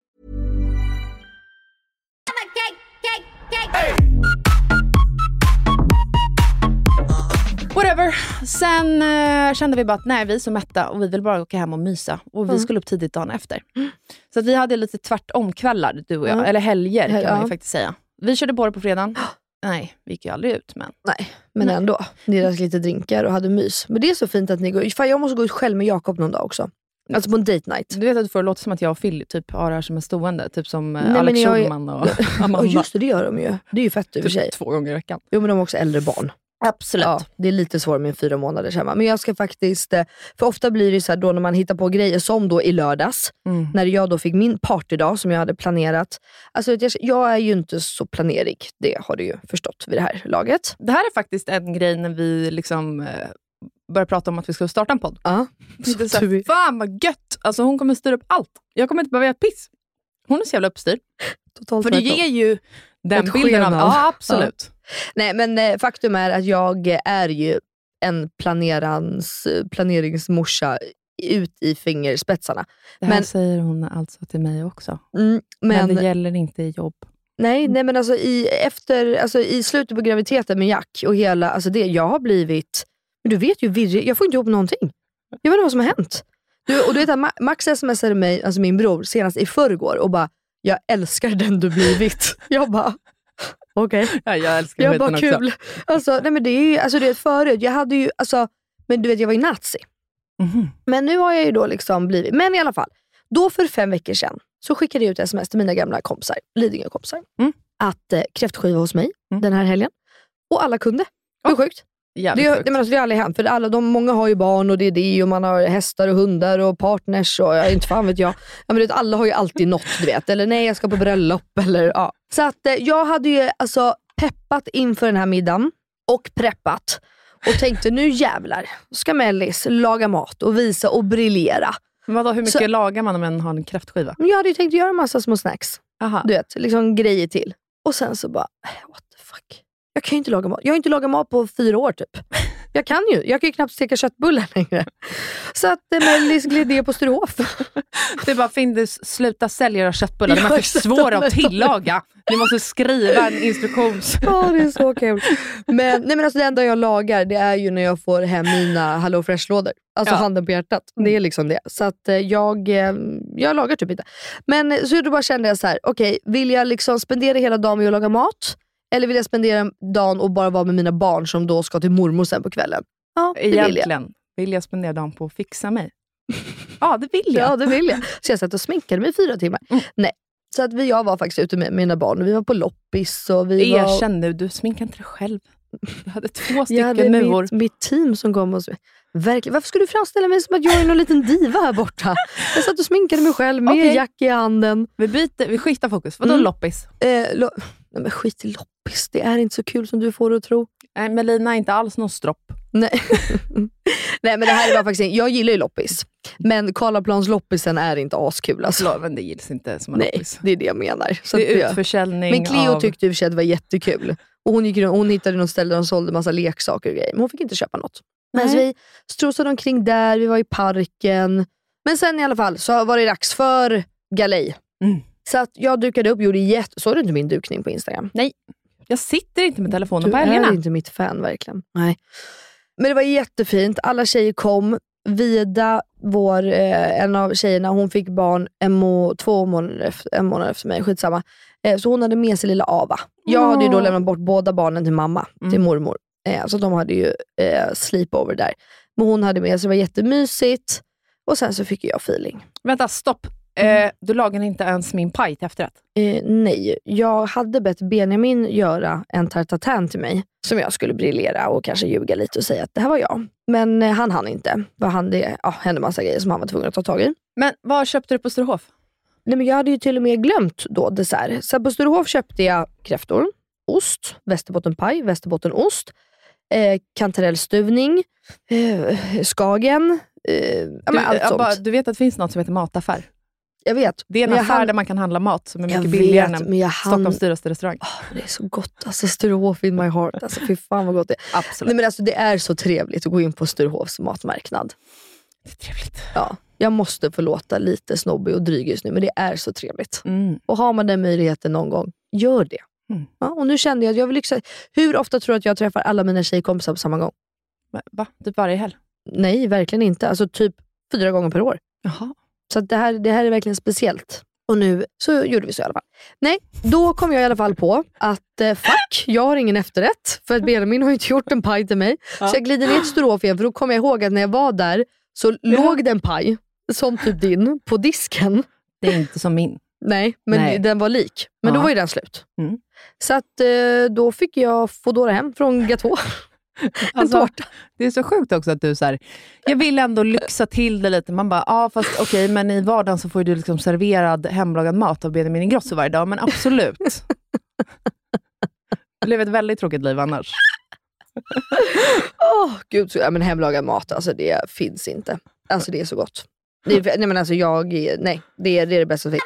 Whatever. Sen eh, kände vi bara att nej, vi är så mätta och vi vill bara åka hem och mysa. Och vi mm. skulle upp tidigt dagen efter. Mm. Så att vi hade lite tvärtom kvällar, du och jag. Mm. Eller helger kan ja. man ju faktiskt säga. Vi körde på det på fredagen. Nej, vi gick ju aldrig ut. Men nej, men nej. ändå. Ni drack lite drinkar och hade mys. Men det är så fint att ni går. Fan, jag måste gå ut själv med Jakob någon dag också. Alltså på en date night. Du vet att du får låta som att jag och Phil typ har det här som en stående. Typ som nej, Alex Schulman och Amanda. Och just det, det gör de ju. Det är ju fett i och för sig. Två gånger i veckan. Jo, men de har också äldre barn. Absolut. Ja, det är lite svårt med fyra månader hemma. Men jag ska faktiskt, för ofta blir det så här då när man hittar på grejer som då i lördags. Mm. När jag då fick min partydag som jag hade planerat. Alltså jag, jag är ju inte så planerig. Det har du ju förstått vid det här laget. Det här är faktiskt en grej när vi liksom eh, börjar prata om att vi ska starta en podd. Ja. Det är så här, fan vad gött. Alltså hon kommer styra upp allt. Jag kommer inte behöva göra piss. Hon är så jävla uppstyrd. Totalt för det ger ju den bilden av. Ja, absolut. Ja. Nej, men eh, faktum är att jag är ju en planerans, planeringsmorsa ut i fingerspetsarna. Det här men, säger hon alltså till mig också. Mm, men, men det gäller inte i jobb. Nej, nej men alltså i, efter, alltså i slutet på graviditeten med Jack och hela, alltså det, jag har blivit, men du vet ju, virrig, jag får inte ihop någonting. Jag vet inte vad som har hänt. Du, och du vet att Max smsade mig, alltså min bror, senast i förrgår och bara, jag älskar den du blivit. Jag bara, okej. Okay. Ja, jag älskar jag bara kul. Också. Alltså, nej men det är ju, alltså det är förut, jag hade ju, alltså, men du vet jag var ju nazi. Mm-hmm. Men nu har jag ju då liksom blivit, men i alla fall, då för fem veckor sedan så skickade jag ut sms till mina gamla kompisar, Lidingö-kompisar, mm. att eh, kräftskiva hos mig mm. den här helgen. Och alla kunde. Hur oh. sjukt? Det, det, men alltså, det är aldrig hänt, för alla, de, många har ju barn och det är det, och man har hästar och hundar och partners och jag inte fan vet jag. Ja, men det, alla har ju alltid något, du vet. Eller nej, jag ska på bröllop eller ja. Så att eh, jag hade ju alltså peppat inför den här middagen och preppat och tänkte nu jävlar ska Mellis laga mat och visa och briljera. Men vadå, hur mycket Så, lagar man om man har en kräftskiva? jag hade ju tänkt göra en massa små snacks. Aha. Du vet, liksom grejer till. Och sen så bara, what the fuck. Jag kan ju inte laga mat. Jag har inte lagat mat på fyra år typ. Jag kan ju. Jag kan ju knappt steka köttbullar längre. Så att Mellis gled det på Sturehof. Det är bara, Findus, sluta sälja era köttbullar. De är för svåra att tillaga. Ni måste skriva en instruktions. Ja, det är så kul. Men, nej, men alltså, det enda jag lagar, det är ju när jag får hem mina Hello Fresh-lådor. Alltså ja. handen på hjärtat. Det är liksom det. Så att eh, jag, eh, jag lagar typ inte. Men så då bara kände jag så här: okej, okay, vill jag liksom spendera hela dagen med att laga mat? Eller vill jag spendera dagen och bara vara med mina barn som då ska till mormor sen på kvällen? Ja, det Egentligen vill jag. Vill jag spendera dagen på att fixa mig? Ja, det vill jag. Ja, det vill jag. Så jag satt och sminkade mig i fyra timmar. Mm. Nej. Så att vi, jag var faktiskt ute med mina barn. Vi var på loppis. Och vi jag var... kände, du sminkade inte dig själv. Du hade två jag stycken hade muvor. Mitt, mitt team som kom och... Verkligen. Varför skulle du framställa mig som att jag är någon liten diva här borta? Jag satt och sminkade mig själv med okay. Jack i handen. Vi byter, vi skiftar fokus. Vadå mm. loppis? Eh, lo... Nej, men skit i loppis. Det är inte så kul som du får det att tro. Nej, Melina är inte alls någon stropp. Nej. Nej, men det här var faktiskt inte... Jag gillar ju loppis. Men Karlaplans loppisen är inte askul. Alltså. Men det gills inte som en Nej, loppis. det är det jag menar. Så det är utförsäljning. Men Cleo av... tyckte i och för sig att det var jättekul. Och hon, gick, hon hittade något ställe där de sålde massa leksaker och grejer. Men hon fick inte köpa något. Men så vi strosade omkring där. Vi var i parken. Men sen i alla fall så var det dags för galej. Mm. Så att jag dukade upp och gjorde jätte... Såg du inte min dukning på Instagram? Nej. Jag sitter inte med telefonen du på helgerna. Du är inte mitt fan verkligen. Nej. Men det var jättefint. Alla tjejer kom. Vida, vår, eh, en av tjejerna, hon fick barn en må, två månader efter, en månad efter mig. Skitsamma. Eh, så hon hade med sig lilla Ava. Jag mm. hade ju då lämnat bort båda barnen till mamma. Mm. Till mormor. Eh, så de hade ju eh, sleepover där. Men hon hade med sig, det var jättemysigt. Och sen så fick jag feeling. Vänta, stopp. Eh, du lagade inte ens min paj till efterrätt? Eh, nej, jag hade bett Benjamin göra en tartatin till mig. Som jag skulle briljera och kanske ljuga lite och säga att det här var jag. Men eh, han hann inte. För han, det ja, hände massa grejer som han var tvungen att ta tag i. Men vad köpte du på Sturehof? Nej, men jag hade ju till och med glömt då dessert. Så på Sturehof köpte jag kräftor, ost, västerbottenpaj, västerbottenost, eh, kantarellstuvning, eh, skagen. Eh, du, allt sånt. Bara, du vet att det finns något som heter mataffär? Jag vet. Det är en affär hann... där man kan handla mat som är mycket billigare än en Stockholms dyraste restaurang. Oh, det är så gott. Alltså Sturehof in my heart. Alltså, fy fan vad gott det är. Absolut. Nej, men alltså, det är så trevligt att gå in på Sturehofs matmarknad. Det är trevligt. Ja, jag måste få låta lite snobbig och dryg just nu, men det är så trevligt. Mm. Och har man den möjligheten någon gång, gör det. Mm. Ja, och nu kände jag att jag vill lyxa. Hur ofta tror du att jag träffar alla mina tjejkompisar på samma gång? Va? Typ varje helg? Nej, verkligen inte. Alltså typ fyra gånger per år. Jaha. Så att det, här, det här är verkligen speciellt. Och nu så gjorde vi så i alla fall. Nej, då kom jag i alla fall på att eh, fuck, jag har ingen efterrätt. För att Benjamin har inte gjort en paj till mig. Ja. Så jag glider ner till Sturehof igen, för då kom jag ihåg att när jag var där så ja. låg det en paj, som typ din, på disken. Det är inte som min. Nej, men Nej. den var lik. Men ja. då var ju den slut. Mm. Så att eh, då fick jag Foodora hem från Gatå. Alltså, tårta. Det är så sjukt också att du så här, jag vill ändå lyxa till det lite. Man bara, ja fast okej, okay, men i vardagen så får du liksom serverad hemlagad mat av Benjamin Ingrosso varje dag, men absolut. Det blev ett väldigt tråkigt liv annars. Åh, oh, gud, så, ja, men hemlagad mat, alltså det finns inte. Alltså det är så gott. Det är, nej men alltså jag, nej, det är det, är det bästa som finns.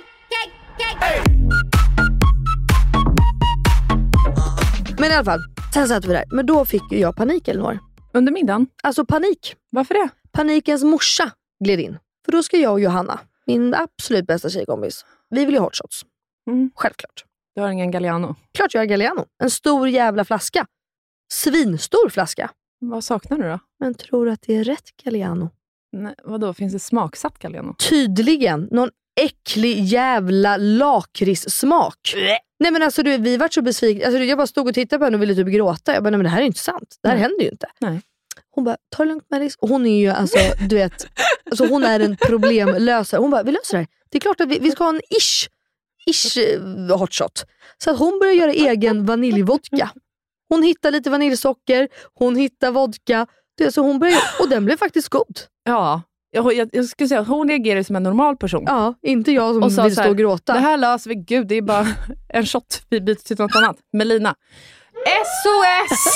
Men i alla fall, sen satt vi där. Men då fick ju jag panik, Elinor. Under middagen? Alltså panik. Varför det? Panikens morsa gled in. För då ska jag och Johanna, min absolut bästa tjejkompis, vi vill ju ha hot shots. Mm. Självklart. Du har ingen Galliano? Klart jag har Galliano. En stor jävla flaska. Svinstor flaska. Vad saknar du då? Men tror du att det är rätt Galliano? Nej, vadå? Finns det smaksatt Galliano? Tydligen. Någon äcklig jävla lakritssmak. Nej men alltså du, vi var så besvikna. Alltså, jag bara stod och tittade på henne och ville typ gråta. Jag bara, nej men det här är inte sant. Det här nej. händer ju inte. Nej. Hon bara, ta det lugnt Mellis. Och hon är ju alltså, du vet, alltså, hon är en problemlösare. Hon bara, vi löser det här. Det är klart att vi, vi ska ha en ish, ish uh, hot shot. Så att hon börjar göra egen vaniljvodka. Hon hittar lite vaniljsocker. Hon hittar vodka. Det, så hon börjar, och den blev faktiskt god. Ja. Jag, jag, jag skulle säga att hon reagerar som en normal person. Ja, inte jag som och vill stå och gråta. Det här löser vi, gud, det är bara en shot vi byter till något annat. Melina. S O S!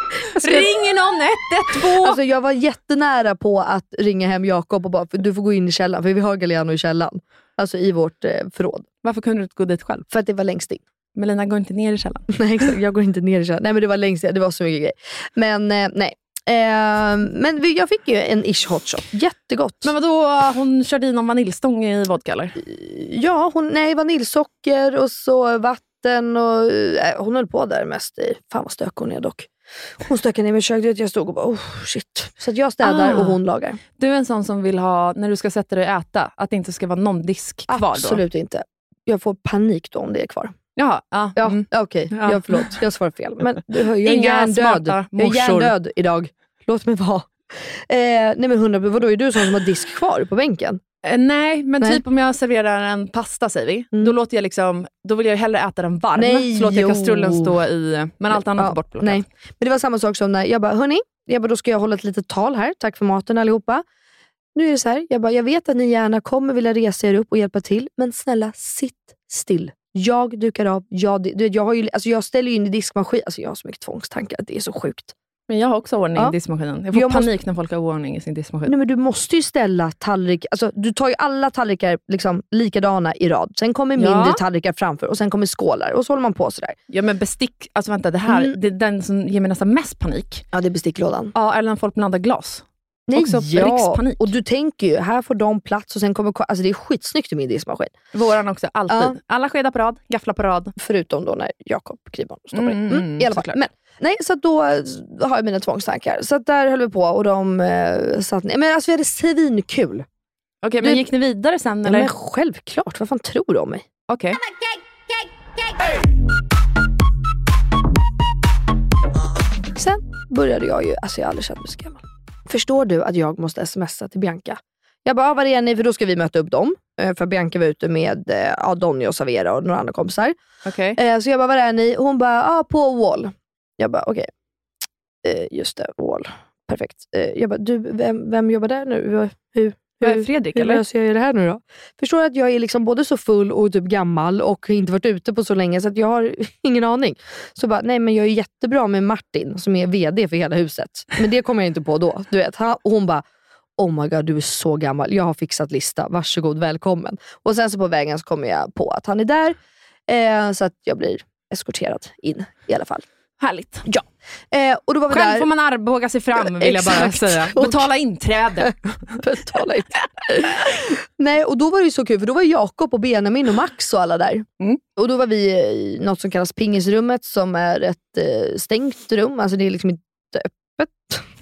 Ska... Ringer någon ett ett två? Alltså jag var jättenära på att ringa hem Jakob och bara, för du får gå in i källaren, för vi har Galliano i källaren. Alltså i vårt eh, förråd. Varför kunde du inte gå dit själv? För att det var längst in. Melina går inte ner i källaren. Nej exakt, jag går inte ner i källaren. Nej men det var längst in, det var så mycket grejer. Men eh, nej. Eh, men vi, jag fick ju en ish hot shot. Jättegott. Men vadå, hon körde i någon vaniljstång i vodka eller? Ja, hon, nej vaniljsocker och så vatten och eh, hon höll på där mest i, fan vad stök hon är dock. Hon stökade ner med köket, jag stod och bara oh shit. Så att jag städar ah. och hon lagar. Du är en sån som vill ha, när du ska sätta dig och äta, att det inte ska vara någon disk kvar då? Absolut inte. Jag får panik då om det är kvar. Jaha, ja. Ja, Mm. okej. Okay. Ja. Jag förlåt, jag svarar fel. Men du hör, jag är Inga hjärndöd. smarta Jag är morsor. hjärndöd idag. Låt mig vara. Eh, nej men hundra, vadå är du sån som har disk kvar på bänken? Eh, nej, men Nej. typ om jag serverar en pasta säger vi, Mm. då låter jag liksom, då vill jag hellre äta den varm. Nej, så låter jag jo. kastrullen stå i, men allt annat Ja, är bortplockat. nej. Men det var samma sak som när jag bara, hörni, jag bara, då ska jag hålla ett litet tal här. Tack för maten allihopa. Nu är det så här, jag bara, jag vet att ni gärna kommer vilja resa er upp och hjälpa till, men snälla sitt still. Jag dukar av, jag, du vet, jag, har ju, alltså jag ställer ju in i diskmaskin, alltså jag har så mycket tvångstankar att det är så sjukt. Men jag har också ordning Ja. i diskmaskinen. Jag får Jag panik måste- när folk har ordning i sin diskmaskin. Nej men du måste ju ställa tallrik, alltså du tar ju alla tallrikar liksom likadana i rad. Sen kommer mindre Ja. tallrikar framför och sen kommer skålar och så håller man på sådär. Ja men bestick, alltså vänta, det här, Mm. det är den som ger mig nästan mest panik. Ja, det är besticklådan. Ja, eller när folk blandar glas. Nej, Också rikspanik. och du tänker ju, här får de plats och sen kommer, alltså det är skitsnyggt i min diskmaskin. Våran också, alltid. Ja. Alla skedar på rad, gafflar på rad. Förutom då när Jakob Kriborn stoppar in. Mm, Mm, I alla fall. såklart. Men, nej, så att då eh, har jag mina tvångstankar. Så att där höll vi på och de eh, satt ner. Men alltså vi hade svinkul. Okej, men Du- gick ni vidare sen Ja, eller? men självklart, vad fan tror du om mig? Okej. Sen började jag ju, alltså jag har aldrig känt mig så gammal. Förstår du att jag måste smsa till Bianca? Jag bara, ah, var är ni? För då ska vi möta upp dem. Eh, För Bianca var ute med eh, ja, Donny och Savera och några andra kompisar. Okej. Eh, Så jag bara, var är ni? Hon bara, ah, på Wall. Jag bara, okej. Eh, Just det, Wall. Perfekt. Eh, Jag bara, du, vem, vem jobbar där nu? Hur, hur, Vad är Fredrik, hur eller? löser jag det här nu då? Förstår att jag är liksom både så full och typ gammal och inte varit ute på så länge så att jag har ingen aning. Så bara, nej men jag är jättebra med Martin som är vd för hela huset. Men det kommer jag inte på då. Du vet, han, och hon bara, oh my god du är så gammal. Jag har fixat lista, varsågod, välkommen. Och sen så på vägen så kommer jag på att han är där. Eh, så att jag blir eskorterad in i alla fall. Härligt. Ja. Eh, och då var vi Själv där. får man armbåga sig fram vill jag bara Exakt. säga. Och- Betala inträde. Betala inte. Nej, och då var det ju så kul för då var Jakob och Benjamin och Max och alla där. Mm. Och då var vi i något som kallas pingisrummet som är ett eh, stängt rum. Alltså det är liksom inte öppet.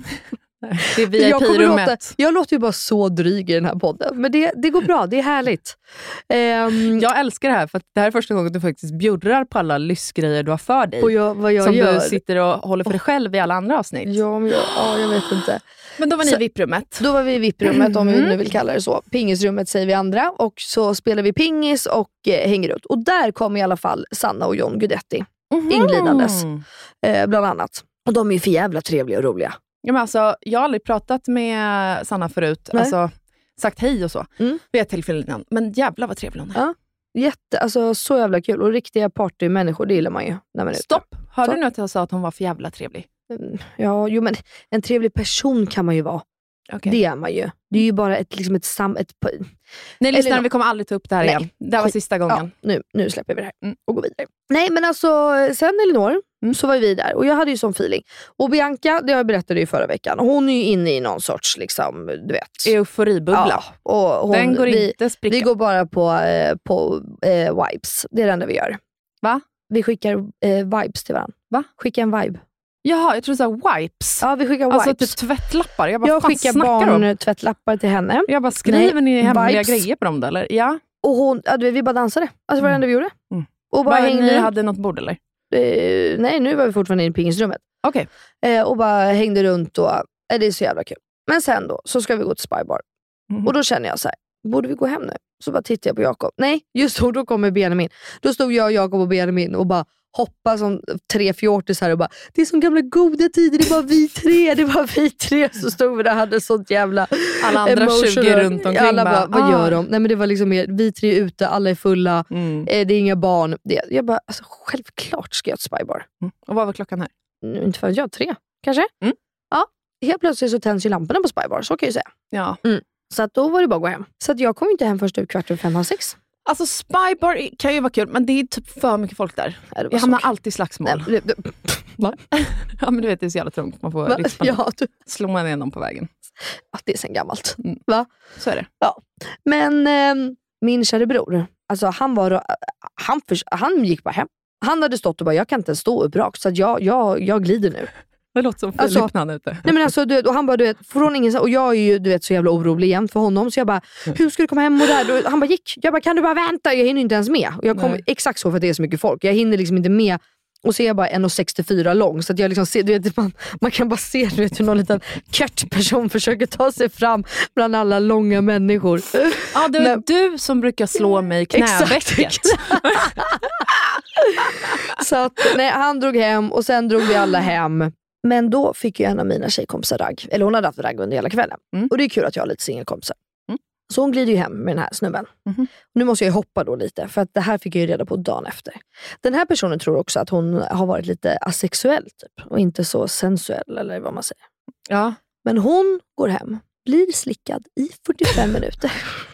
Det är Jag, kommer låta, V I P-rummet. jag låter ju bara så dryg i den här podden. Men det, det går bra, det är härligt. Ehm, Jag älskar det här för att det här är första gången du faktiskt bjuddrar på alla lyssgrejer du har för dig. och jag, vad jag som gör. du sitter och håller för dig själv i alla andra avsnitt. Ja, men jag, ja, jag vet inte. Men då var ni Så- i V I P-rummet. Då var vi i V I P-rummet om vi Mm. nu vill kalla det så. Pingisrummet säger vi andra. Och så spelar vi pingis och eh, hänger ut. Och där kom i alla fall Sanna och John Guidetti inglidandes. Mm. Eh, bland annat. Och de är ju för jävla trevliga och roliga. Ja, men alltså, jag har aldrig pratat med Sanna förut. Nej. Alltså, sagt hej och så. Mm. Vid ett tillfälle innan. Men jävlar vad trevlig hon är. Ja. Jätte, alltså så jävla kul. Och riktiga partymänniskor, det gillar man ju. När man är ute. Stopp! Hörde Så. du nu att jag sa att hon var för jävla trevlig? Mm, Ja, jo men en trevlig person kan man ju vara. Okay. Det är man ju. Det är ju bara ett, liksom ett sam... Ett, Ni lyssnare, eller- vi kommer aldrig ta upp det här Nej. igen. Det här var Skit. sista ja, gången. nu, nu släpper vi det här Mm. och går vidare. Nej men alltså, sen Elinor, Mm. så var vi där och jag hade ju sån feeling. Och Bianca, det jag berättade ju förra veckan, hon är ju inne i någon sorts, liksom, du vet. Euforibubbla. Ja, och hon, Den går vi, inte spricka. vi går bara på, eh, på eh, vibes. Det är det enda vi gör. Va? Vi skickar eh, vibes till varandra. Va? Skicka en vibe. Jaha, jag tror du sa wipes. Ja, vi skickar Alltså vibes. typ tvättlappar. Jag bara, jag fan skickar snackar du om? barntvättlappar till henne. Jag bara, skriver Nej, ni hemliga vibes. grejer på dem då, eller? Ja. Och hon, ja, du vet, vi bara dansade. Alltså vad det enda vi gjorde. Mm. Och bara Bara, hängde. ni hade något bord eller? Eh, nej, nu var vi fortfarande inne i pingisrummet. Okej. Eh, och bara hängde runt och eh, det är så jävla kul. Men sen då, så ska vi gå till Spybar. Mhm. Och då känner jag så här, borde vi gå hem nu? Så bara tittar jag på Jakob. Nej, just då, då kommer Benjamin. Då stod jag, Jakob och Benjamin och bara hoppa som tre fjortisar och bara, det är som gamla goda tider, det är bara vi tre, det är bara vi tre. Så stod vi där och hade sånt jävla Alla andra emotional- tjugo runt omkring Alla bara, bara, vad ah. gör de? Nej men det var liksom mer, vi tre är ute, alla är fulla, Mm. eh, det är inga barn. Det, jag bara, alltså självklart ska jag till Spybar. Mm. Och vad var klockan här? Nu, inte för jag, tre kanske. Mm. Ja, helt plötsligt så tänds ju lamporna på Spybar, så kan jag ju säga. Ja. Mm. Så att då var det bara att gå hem. Så att jag kom inte hem först ut kvart över fem, halv sex. Alltså Spybar kan ju vara kul, men det är typ för mycket folk där. Ja, det var jag så hamnar kul. alltid i slagsmål. Nej, det, det, va? Ja, men du vet, det är så jävla trångt. Man får Va? rikspanik. Ja, du, Slår man igenom på vägen. ja, det är sen gammalt. Mm. Va? Så är det. Ja. Men eh, min kära bror, alltså han var han, för, han gick bara hem. Han hade stått och bara, jag kan inte stå upp rakt, så att jag, jag, jag glider nu. Det låter som Filip Alltså, när han är ute. Nej men alltså, du vet, och han bara, du vet, från ingenstans, och jag är ju du vet, så jävla orolig igen för honom, så jag bara, hur ska du komma hem och där? Och han bara gick, jag bara, kan du bara vänta? Jag hinner inte ens med. Och jag kom Nej. exakt så för att det är så mycket folk. Jag hinner liksom inte med. Och så är jag bara en komma sextiofyra lång, så att jag liksom ser, du vet, man, man kan bara se, du vet, hur någon liten kört person försöker ta sig fram bland alla långa människor. Ja, det är Men- du som brukar slå mig i knävecket. Exakt. Så att, nej, han drog hem och sen drog vi alla hem. Men då fick ju en av mina tjejkompisar ragg. Eller hon hade haft ragg under hela kvällen. Mm. Och det är kul att jag har lite singelkompisar. Mm. Så hon glider ju hem med den här snubben. Mhm. Nu måste jag ju hoppa då lite, för att det här fick jag ju reda på dagen efter. Den här personen tror också att hon har varit lite asexuell typ, och inte så sensuell eller vad man säger. Ja. Men hon går hem, blir slickad i fyrtiofem minuter.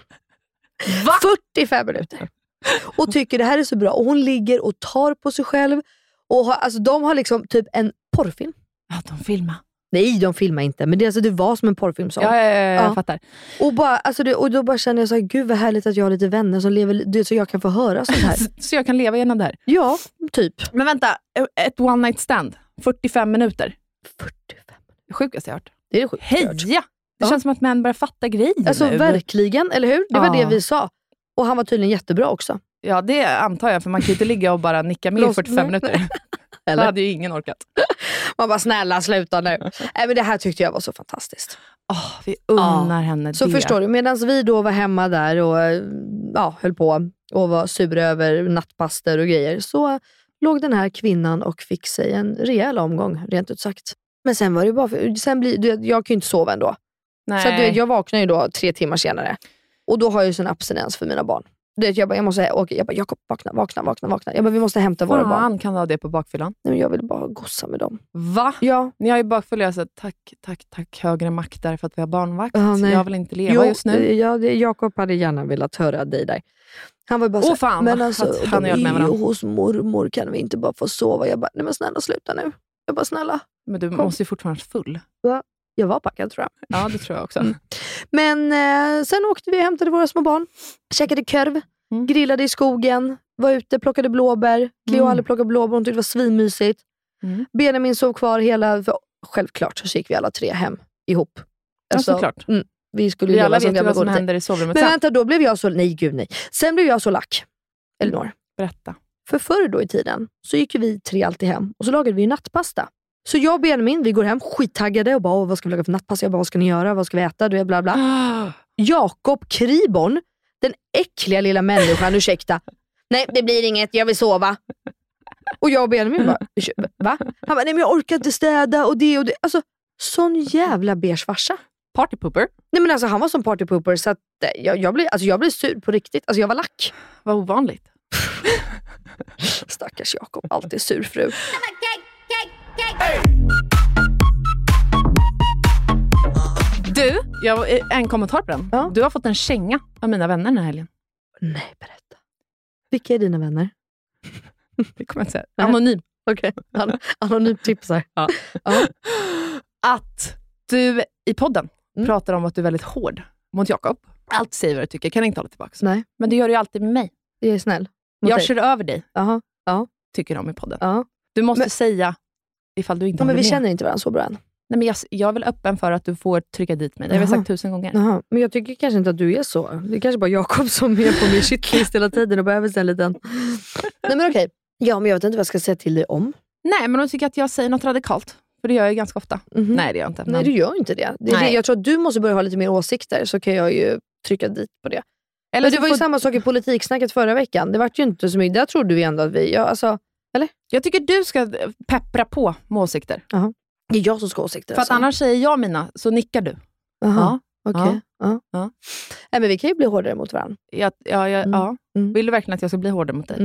Va? fyrtiofem minuter. Och tycker det här är så bra. Och hon ligger och tar på sig själv. Och har, alltså, de har liksom typ en porrfilm. Ja, de filmar. Nej, de filmar inte. Men det, alltså, det var som en porrfilm. Så. Ja, ja, ja, jag Ja. fattar. Och, bara, alltså, det, och då bara känner jag så här, gud vad härligt att jag har lite vänner som lever, det, så jag kan få höra sånt här. Så jag kan leva genom det här. Ja, typ. Men vänta, ett one night stand. fyrtiofem minuter. fyrtiofem. Det sjukaste jag hört. Det är det sjukt. Heja! Det Ja. känns som att män börjar fatta grejer Alltså nu. verkligen, eller hur? Det var Ja. det vi sa. Och han var tydligen jättebra också. Ja, det antar jag, för man kan ju inte ligga och bara nicka med i Lås- fyrtiofem nej. minuter. Det Eller? hade ju ingen orkat. Man bara, snälla sluta nu. Nej, men det här tyckte jag var så fantastiskt. Oh, vi unnar henne Så det. förstår du, medan vi då var hemma där och ja, höll på och var sura över nattpaster och grejer, så låg den här kvinnan och fick sig en rejäl omgång, rent ut sagt. Men sen var det bara, för, sen blir, du, vet, jag kan ju inte sova ändå. Nej. Så att, du vet, jag vaknar ju då tre timmar senare. Och då har jag ju sån abstinens för mina barn. Du vet, jag bara, jag måste åka, jag bara, Jakob, vakna, vakna, vakna, vakna. Jag bara, vi måste hämta våra barn. Fan, kan du ha det på bakfyllan? Nej, men jag vill bara gossa med dem. Va? Ja. Ni har ju bakfylla och sagt tack, tack, tack högre makt därför att vi har barnvakt. Ja, nej. Jag vill inte leva Jo, just nu. Ja, det, Jakob hade gärna velat höra dig där. Han var ju bara Åh, så, fan, men alltså, att han de är med är ju varandra. hos mormor, kan vi inte bara få sova? Jag bara, nej men snälla sluta nu. Jag bara, snälla. Men du Kom. måste ju fortfarande vara full. Jag var packad tror jag. Ja, det tror jag också. Mm. Men eh, sen åkte vi och hämtade våra små barn. Käkade korv, Mm. grillade i skogen, var ute, plockade blåbär. Cleo Mm. hade plockat blåbär, hon tyckte det var svinmysigt. Mm. Benjamin sov kvar hela... För, självklart så gick vi alla tre hem ihop. Ja, såklart. Mm, vi skulle ju Vi alla leva som vet ju gamla vad som goda tider. händer i sovrummet Men sen. vänta, då blev jag så... Nej, gud nej. Sen blev jag så lack. Elinor. Berätta. För förr då i tiden så gick ju vi tre alltid hem och så lagade vi ju nattpasta. Så jag och Benjamin, vi går hem skittaggade och bara, Åh, vad ska vi laga för nattpasta? Jag bara, vad ska ni göra? Vad ska vi äta? Du är bla bla. Jakob Kriborn, den äckliga lilla människan, ursäkta. Nej, det blir inget, jag vill sova. Och jag och Benjamin bara, va? Han bara, nej men jag orkar inte städa och det och det. Alltså, sån jävla beige farsa. Partypooper. Nej men alltså han var som partypooper så att eh, jag, jag, blev, alltså, jag blev sur på riktigt. Alltså jag var lack. Vad ovanligt. Stackars Jakob, alltid sur fru. Du, jag, en kommentar på den. Ja. Du har fått en känga av mina vänner den här helgen. Nej, berätta. Vilka är dina vänner? Det kommer jag inte säga. Nej. Anonym. Okej, okay. Anonymt tipsar. Ja. Ja. Att du i podden Mm. pratar om att du är väldigt hård mot Jakob. Allt säger vad du tycker, kan inte hålla tillbaka. Nej, Men det gör du ju alltid med mig. jag är snäll. Mot Jag dig. kör över dig, Jaha, tycker de i podden. ja. Du måste Men- säga ifall du inte Ja, men håller vi med. känner inte varandra så bra än. Nej, men jag, jag är väl öppen för att du får trycka dit mig. Det har jag Jaha. sagt tusen gånger. Jaha. Men jag tycker kanske inte att du är så. Det är kanske bara Jakob som är på min shitlist hela tiden och behöver en liten... Nej men okej. Ja, men jag vet inte vad jag ska säga till dig om. Nej, men de tycker att jag säger något radikalt. För det gör jag ganska ofta. Mhm. Nej, det gör jag inte. Nej, Men... du gör inte det. det, är Nej. det. Jag tror att du måste börja ha lite mer åsikter så kan jag ju trycka dit på det. Eller Men det så var ju får... samma sak i politiksnacket förra veckan. Det var ju inte så mycket. Där trodde vi ändå att vi... Ja, alltså, Jag tycker du ska peppra på med åsikter. det är jag som ska ha åsikter. För att alltså. annars säger jag mina, så nickar du. Jaha, okej. Ja. Ja. Ja. Nej, men vi kan ju bli hårdare mot varandra. Ja, ja, ja, Mm. ja. Mm. Vill du verkligen att jag ska bli hårdare mot dig? Mm.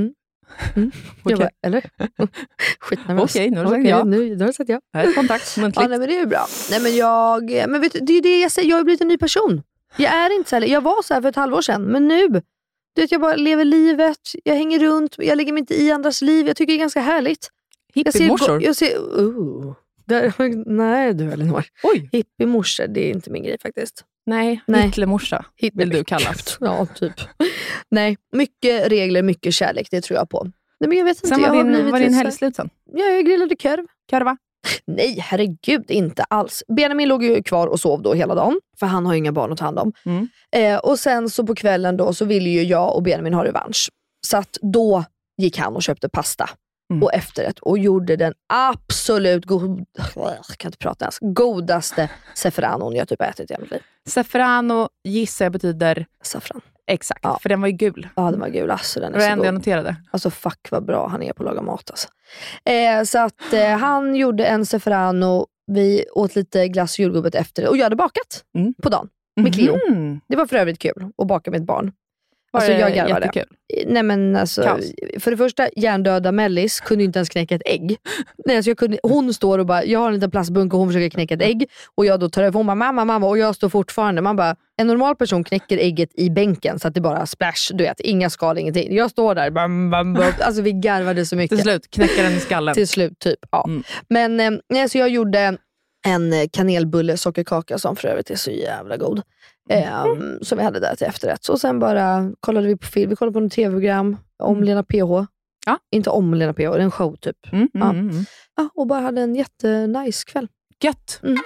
Mm. Okej. Jag bara, eller? Skitnervös. Okej, nu har du sagt Okej, ja. Nu, nu har du sagt ja. Här är kontakt, muntligt. Ja, nej, men det är ju bra. Nej, men jag, men vet du, det är det jag säger, jag har blivit en ny person. Jag är inte så här, jag var så här för ett halvår sedan, men nu, du vet, jag bara lever livet, jag hänger runt, jag lägger mig inte i andras liv, jag tycker det är ganska härligt. Hippiemorsor? Jag ser, uh, där, nej du Elinor. Oj. Hippiemorsor, det är inte min grej faktiskt. Nej, Nej. Hitlermorsa vill du kallas. Ja, typ. Nej, mycket regler, mycket kärlek, det tror jag på. Nej, men jag vet inte. Sen jag var har din, blivit var din lite så helg här- slut sen? Ja, jag grillade korv. Karva? Nej, herregud, inte alls. Benjamin låg ju kvar och sov då hela dagen. För han har ju inga barn att ta hand om. Mm. Eh, och sen så på kvällen då så ville ju jag och Benjamin ha revansch. Så att då gick han och köpte pasta. Mm. Och efterrätt. Och gjorde den absolut god, jag kan inte prata ens, godaste safranon jag typ ätit i hela mitt liv. Safrano gissar jag betyder Saffran. exakt, Ja. för den var ju gul. Ja, den var gul. Alltså, den Det är var så det enda jag god. noterade. Alltså fuck vad bra han är på att laga mat alltså. Eh, så att eh, han gjorde en safrano, vi åt lite glass och jordgubbet efter det. Och jag hade bakat Mm. på dagen med Cleo. Mhm. Det var för övrigt kul att baka med ett barn. Var Alltså det jag garvade. jättekul? Nej men alltså, Kaos. för det första, hjärndöda Mellis kunde ju inte ens knäcka ett ägg. Nej, alltså jag kunde, hon står och bara, jag har en liten plastbunk och hon försöker knäcka ett ägg. Och jag då tar över, hon bara mamma, mamma och jag står fortfarande. Man bara, en normal person knäcker ägget i bänken så att det bara splash, du vet, inga skal, ingenting. Jag står där, bam, bam, bam. Alltså vi garvade så mycket. Till slut, knäcker den i skallen. Till slut, typ. Ja. Mm. Men eh, nej, så jag gjorde en kanelbulle sockerkaka som för övrigt är så jävla god. Eh, som vi hade där till efterrätt. Och sen bara kollade vi på film. Vi kollade på en tv-program om Mm. Lena P H. Ja. Inte om Lena P H, det är en show typ. Mm, Ja. mm, mm. Ja, och bara hade en jättenice kväll. Gött. Mm.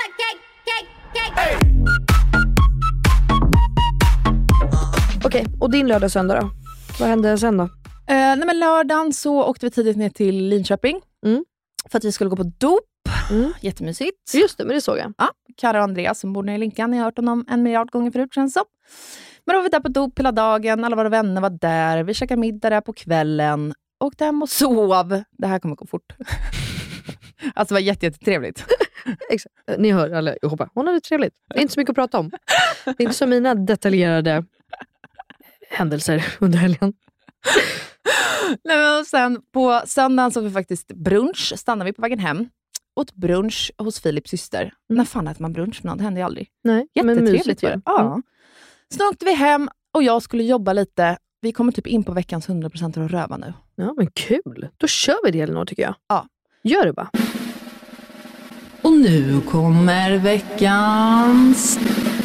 Okej, och din lördag söndag då? Vad hände sen då? Eh, nej men lördagen så åkte vi tidigt ner till Linköping. Mm. För att vi skulle gå på dop. Mm. Jättemysigt. Just det, men det såg jag. Ja, Kara och Andreas som bor nere i Linkan. Ni har hört honom en miljard gånger förut, känns det som. Men då var vi där på dop hela dagen. Alla våra vänner var där. Vi käkade middag där på kvällen. Åkte hem och sov. Det här kommer gå fort. Alltså det var jätte, jättetrevligt. Exakt. Ni hör, eller jag hoppas. Hon hade trevligt. Det är inte så mycket att prata om. Det är inte som mina detaljerade händelser under helgen. Nej, men och sen på söndagen så var vi faktiskt brunch. Stannade vi på vägen hem. Åt brunch hos Filips syster. Mm. När fan äter man brunch med någon? Det hände ju aldrig. Nej, men Jättetrevligt mysigt var ju. det. Ja. Mm. Sen åkte vi hem och jag skulle jobba lite. Vi kommer typ in på veckans hundra procent att röva nu. Ja, men kul. Då kör vi det Elinor tycker jag. Ja. Gör det bara. Och nu kommer veckans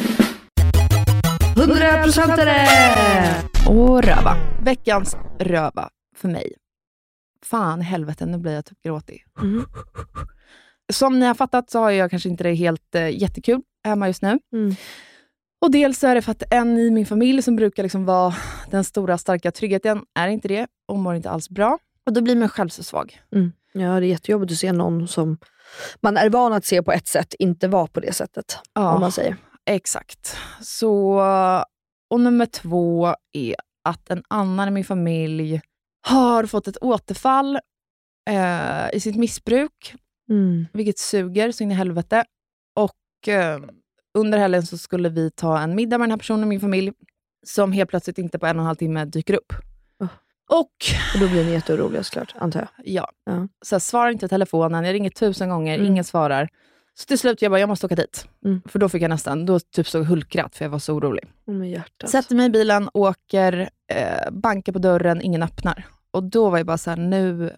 hundra procentare! och röva. Veckans röva för mig. Fan helvete, nu blir jag typ gråtig. Mm. Som ni har fattat så har jag kanske inte det helt äh, jättekul hemma just nu. Mm. Och dels är det för att en i min familj som brukar liksom vara den stora starka tryggheten är inte det och mår inte alls bra. Och då blir man själv så svag. Mm. Ja, det är jättejobbigt att se någon som man är van att se på ett sätt inte vara på det sättet. Ja. Om man säger. Exakt. Så, och nummer två är att en annan i min familj har fått ett återfall eh, i sitt missbruk. Mm. Vilket suger så in i helvete. Och eh, under helgen så skulle vi ta en middag med den här personen i min familj. Som helt plötsligt inte på en och en halv timme dyker upp. Oh. Och Och då blir ni jätteoroliga såklart, antar jag. ja, Ja. så jag svarar inte i telefonen. Jag ringer tusen gånger, Mm. ingen svarar. Så till slut jag bara, jag måste åka dit. Mm. För då fick jag nästan, då typ så hulkrat för jag var så orolig. Oh, med hjärtat. Sätter mig i bilen, åker, eh, bankar på dörren, ingen öppnar. Och då var jag bara så här, nu...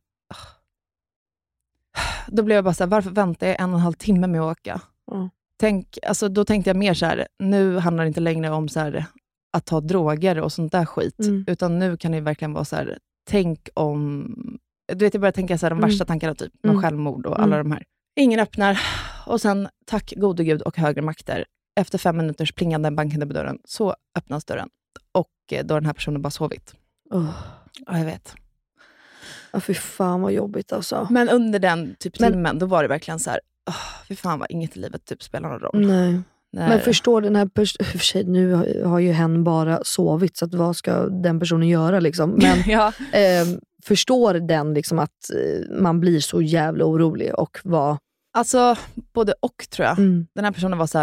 Då blev jag bara så här, varför väntar jag en och en halv timme med att åka? Mm. Tänk, alltså, då tänkte jag mer så här, nu handlar det inte längre om så här, att ta droger och sånt där skit. Mm. Utan nu kan det verkligen vara så här, tänk om... Du vet, jag börjar tänka så här, de Mm. värsta tankarna, typ om Mm. självmord och Mm. alla de här. Ingen öppnar. Och sen, tack gode gud och högre makter. Efter fem minuters plingande bankande på dörren, så öppnas dörren. Och eh, då har den här personen bara sovit. Oh. Ja, jag vet. Ja, fy fan vad jobbigt alltså. Men under den typ Men- timmen, då var det verkligen så här, oh, fy fan vad inget i livet typ spelar någon roll. Nej. När- Men förstår den här personen, nu har- har ju hen bara sovit, så att vad ska den personen göra liksom? Men ja. eh, förstår den liksom att eh, man blir så jävla orolig och vad... Alltså, både och tror jag. Mm. Den här personen var så här,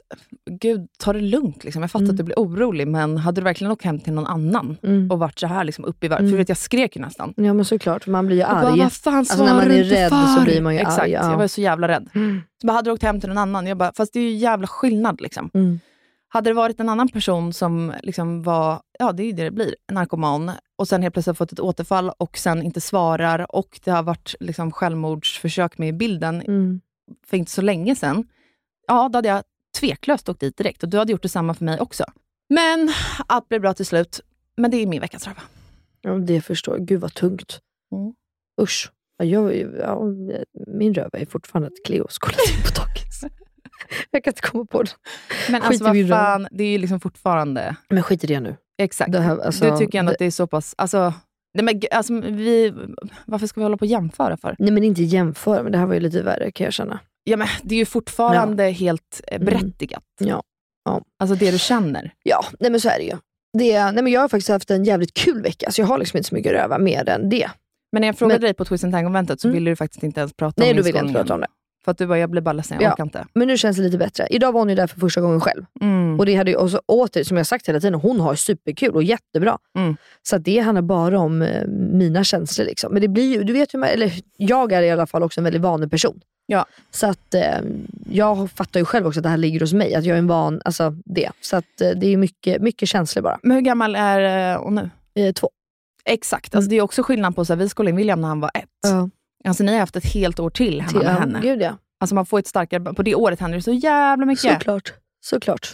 gud, ta det lugnt. Liksom. Jag fattar Mm. att du blir orolig, men hade du verkligen åkt hem till någon annan Mm. och varit så här liksom, uppe i varv? Mm. För vet, jag skrek ju nästan. Ja men såklart, man blir ju Jag arg. bara, vad fan Alltså, när man svarar är du inte rädd för? så blir man ju Exakt, arg, ja. jag var så jävla rädd. Mm. Så bara, hade du åkt hem till någon annan? Jag bara, fast det är ju jävla skillnad liksom. Mm. Hade det varit en annan person som liksom var, ja det är ju det det blir, narkoman, och sen helt plötsligt har fått ett återfall och sen inte svarar, och det har varit liksom självmordsförsök med i bilden Mm. för inte så länge sedan, ja då hade jag tveklöst åkt dit direkt, och du hade gjort detsamma för mig också. Men allt blev bra till slut, men det är min veckas röva. Ja, det förstår jag. Gud vad tungt. Mm. Usch. Ja, jag, ja, min röva är fortfarande att Cleo skulle in på dagis. Jag kan inte komma på det. Men Skit alltså i vad min röva. fan, det är ju liksom fortfarande... Men skit i det nu. Exakt. Det här, alltså, du tycker ändå det- att det är så pass... Alltså, nej men, g- alltså, vi, varför ska vi hålla på och jämföra för? Nej men inte jämföra, men det här var ju lite värre kan jag känna. Ja, men det är ju fortfarande helt eh, berättigat. Ja. Ja. Alltså det du känner. Ja, nej men så är det ju. Det, nej men jag har faktiskt haft en jävligt kul vecka, så jag har liksom inte så mycket att röva mer än det. Men när jag frågade Men- dig på Twist and Tango-eventet så Mm. ville du faktiskt inte ens prata Nej, om då vill jag inte inskolningen. prata om det. För att du bara, jag blir bara ledsen, jag Ja. orkar inte. Men nu känns det lite bättre. Idag var hon ju där för första gången själv. Mm. Och det hade ju också åter, som jag sagt hela tiden, hon har superkul och jättebra. Mm. Så att det handlar bara om eh, mina känslor liksom. Men det blir ju, du vet ju, eller jag är i alla fall också en väldigt vanlig person. Ja. Så att eh, jag fattar ju själv också att det här ligger hos mig. Att jag är en van, alltså det. Så att eh, det är mycket, mycket känslor bara. Men hur gammal är eh, hon nu? Eh, två. Exakt, alltså det är också skillnad på så här, vi skulle in William när han var ett. Ja. Alltså ni har haft ett helt år till hemma Till, med ja, henne. gud ja. Alltså man får ett starkare, på det året händer det så jävla mycket. Såklart. Såklart.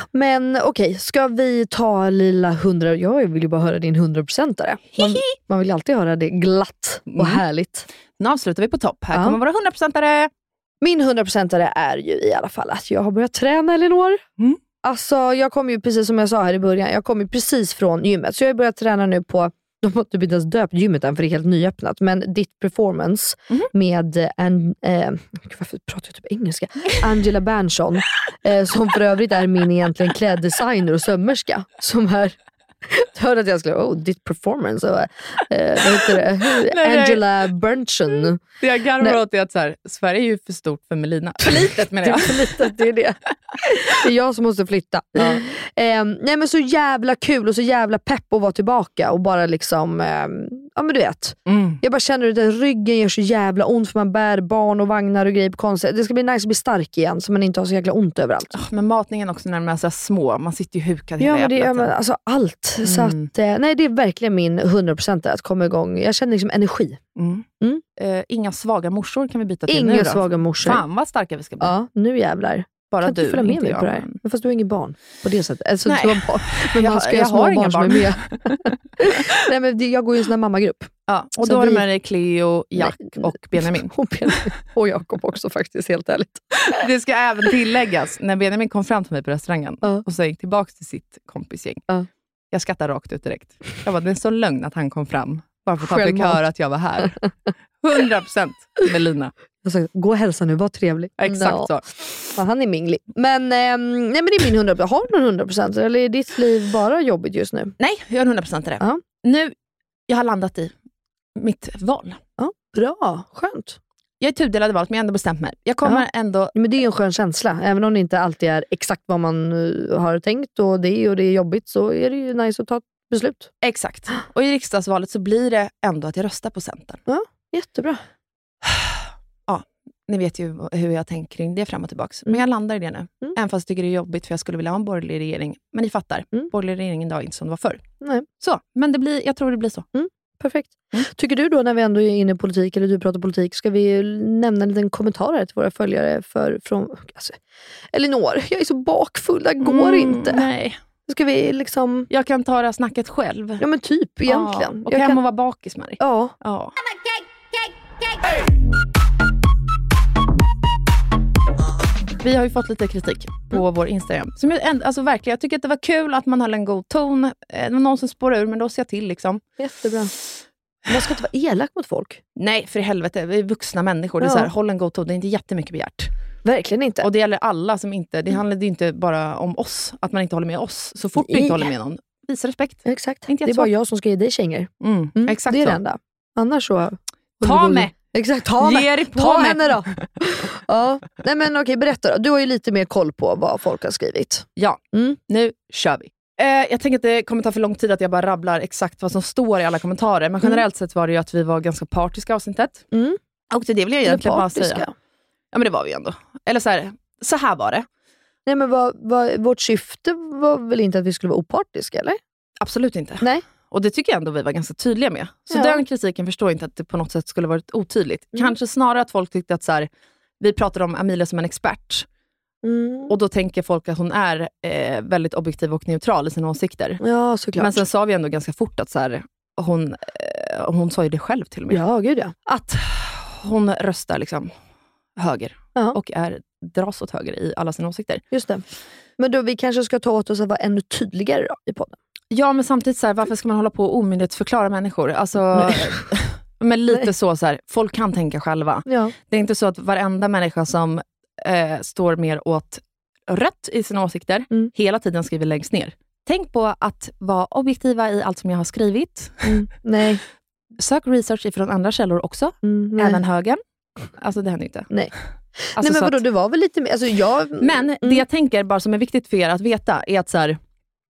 Men okej, ska vi ta lilla hundra... Jag vill ju bara höra din hundraprocentare. Man, man vill ju alltid höra det glatt och Mm. härligt. Nu avslutar vi på topp. Här Ja. kommer våra hundraprocentare. Min hundraprocentare är ju i alla fall att jag har börjat träna, Elinor. Mm. Alltså jag kom ju precis som jag sa här i början, jag kom ju precis från gymmet. Så jag har börjat träna nu på, de har typ inte ens döpt gymmet än för det är helt nyöppnat. Men Ditt Performance Mhm. med en, eh, gud, varför pratar jag typ engelska? Angela Bernson, eh, som för övrigt är min egentligen kläddesigner och sömmerska. Som är, du hörde att jag skulle, oh, Ditt Performance. Och, eh, vad heter det? nej. Angela Bernson. Det jag garvar Nej. åt är att så här, Sverige är ju för stort för Melina. För litet menar Det är jag. för litet, det är det. Det är jag som måste flytta. Ja. Eh, nej men så jävla kul och så jävla pepp att vara tillbaka och bara liksom, eh, ja men du vet. Mm. Jag bara känner att ryggen gör så jävla ont för man bär barn och vagnar och grejer på konstigt. Det ska bli nice att bli stark igen så man inte har så jäkla ont överallt. Oh, men matningen också när de är så här små. Man sitter ju hukad Ja hela men det, jävla ja, men, tiden. alltså allt. Så Mm. att, eh, nej det är verkligen min hundra procent att komma igång. Jag känner liksom energi. Mm. Mm. Eh, inga svaga morsor kan vi byta till nu Inga då. svaga morsor. Fan vad starka vi ska bli. Ja, nu jävlar. Bara Kan inte du, följa med inte mig jag. på det här. Men fast du har inget barn på det sättet. Alltså, Nej. du har barn, men Jag man ska har- ju ha jag små har inga barn som är barn. med. Nej, men det- jag går ju i en sån här mammagrupp. Ja, och Så då har du vi- med dig Cleo, Jack Nej. och Benjamin. Och, Benjamin. Och Jakob också faktiskt, helt ärligt. Det ska även tilläggas, när Benjamin kom fram till mig på restaurangen Ja. och så gick tillbaka till sitt kompisgäng. Ja. Jag skrattade rakt ut direkt. Jag var det är så lögn att han kom fram bara för att han fick Självmant. höra att jag var här. hundra procent Melina. Jag sa, gå och hälsa nu, var trevlig. Exakt Ja. så. Ja, han är minglig. Men, ehm, nej, men det är min hundra procent. Har du någon hundra procent? Eller är ditt liv bara jobbigt just nu? Nej, jag har hundra procent i det. Ja. Nu, jag har landat i mitt val. Ja, bra, skönt. Jag är tudelad i valet, men jag har ändå bestämt mig. Jag kommer Ja. ändå... Men det är ju en skön känsla. Även om det inte alltid är exakt vad man uh, har tänkt och det är, och det är jobbigt, så är det ju nice att ta ett beslut. Exakt. Och i riksdagsvalet så blir det ändå att jag röstar på Centern. Ja, jättebra. Ja, ni vet ju hur jag tänker kring det fram och tillbaka. Men jag landar i det nu. Mm. Även fast jag tycker det är jobbigt för jag skulle vilja ha en borgerlig regering. Men ni fattar, Mm. borgerlig regering idag är inte som det var förr. Nej. Så, men det blir, jag tror det blir så. Perfekt. Mm. Tycker du då, när vi ändå är inne i politik, eller du pratar politik, ska vi nämna en liten kommentar här till våra följare för, från... Alltså, Elinor, jag är så bakfull, det går Mm, inte. Nej, Ska vi liksom... jag kan ta det här snacket själv. Ja men typ, egentligen. Ja, och jag hem kan... och vara bakis med dig. Ja, Ja. Vi har ju fått lite kritik på vår Instagram. Som jag, änd- alltså verkligen, jag tycker att det var kul att man höll en god ton. Eh, Det var någon som spårade ur, men då ser jag till liksom. jättebra. Man ska inte vara elak mot folk. Nej, för i helvete, vi är vuxna människor. Det är Ja. så här, håll en god ton, det är inte jättemycket begärt. Verkligen inte. Och det gäller alla som inte, det handlar ju inte bara om oss, att man inte håller med oss. Så fort du Nej. inte håller med någon, visa respekt. Exakt. Inte Det är jättesvårt. bara jag som ska ge dig kängor. Mm, Mm, exakt det är så. det enda. Annars så... Ta med Exakt, ta, Ge dig på ta mig. henne då. Ja. Nej men okej, berätta då. Du har ju lite mer koll på vad folk har skrivit. Ja, Mm. nu kör vi. Eh, jag tänker att det kommer ta för lång tid att jag bara rabblar exakt vad som står i alla kommentarer. Men generellt sett var det ju att vi var ganska partiska avsnittet. Mm. Och det vill jag egentligen bara partiska. säga. Ja men det var vi ändå. Eller så här, så här var det. Nej men vad, vad, vårt syfte var väl inte att vi skulle vara opartiska, eller? Absolut inte. Nej. Och det tycker jag ändå vi var ganska tydliga med. Så Ja. den kritiken förstår jag inte att det på något sätt skulle varit otydligt. Mm. Kanske snarare att folk tyckte att så här, vi pratade om Amelia som en expert. Mm. Och då tänker folk att hon är eh, väldigt objektiv och neutral i sina åsikter. Ja, såklart. Men sen sa vi ändå ganska fort att så här, hon, eh, hon sa ju det själv till och med. Ja, gud ja. Att hon röstar liksom höger. Ja. Och är, dras åt höger i alla sina åsikter. Just det. Men då vi kanske ska ta åt oss att vara ännu tydligare då, i podden. Ja, men samtidigt så här, varför ska man hålla på och omyndighetsförklara människor? Alltså, men lite Nej. så, så här, folk kan tänka själva. Ja. Det är inte så att varenda människa som eh, står mer åt rött i sina åsikter Mm. hela tiden skriver längst ner. Tänk på att vara objektiva i allt som jag har skrivit. Mm. Nej. Sök research ifrån andra källor också. Mm, nej. Även högern. Alltså det händer inte. Nej. Alltså, Nej men så vadå, att, det var väl lite mer... Alltså, jag, men mm. det jag tänker, bara som är viktigt för er att veta, är att så här,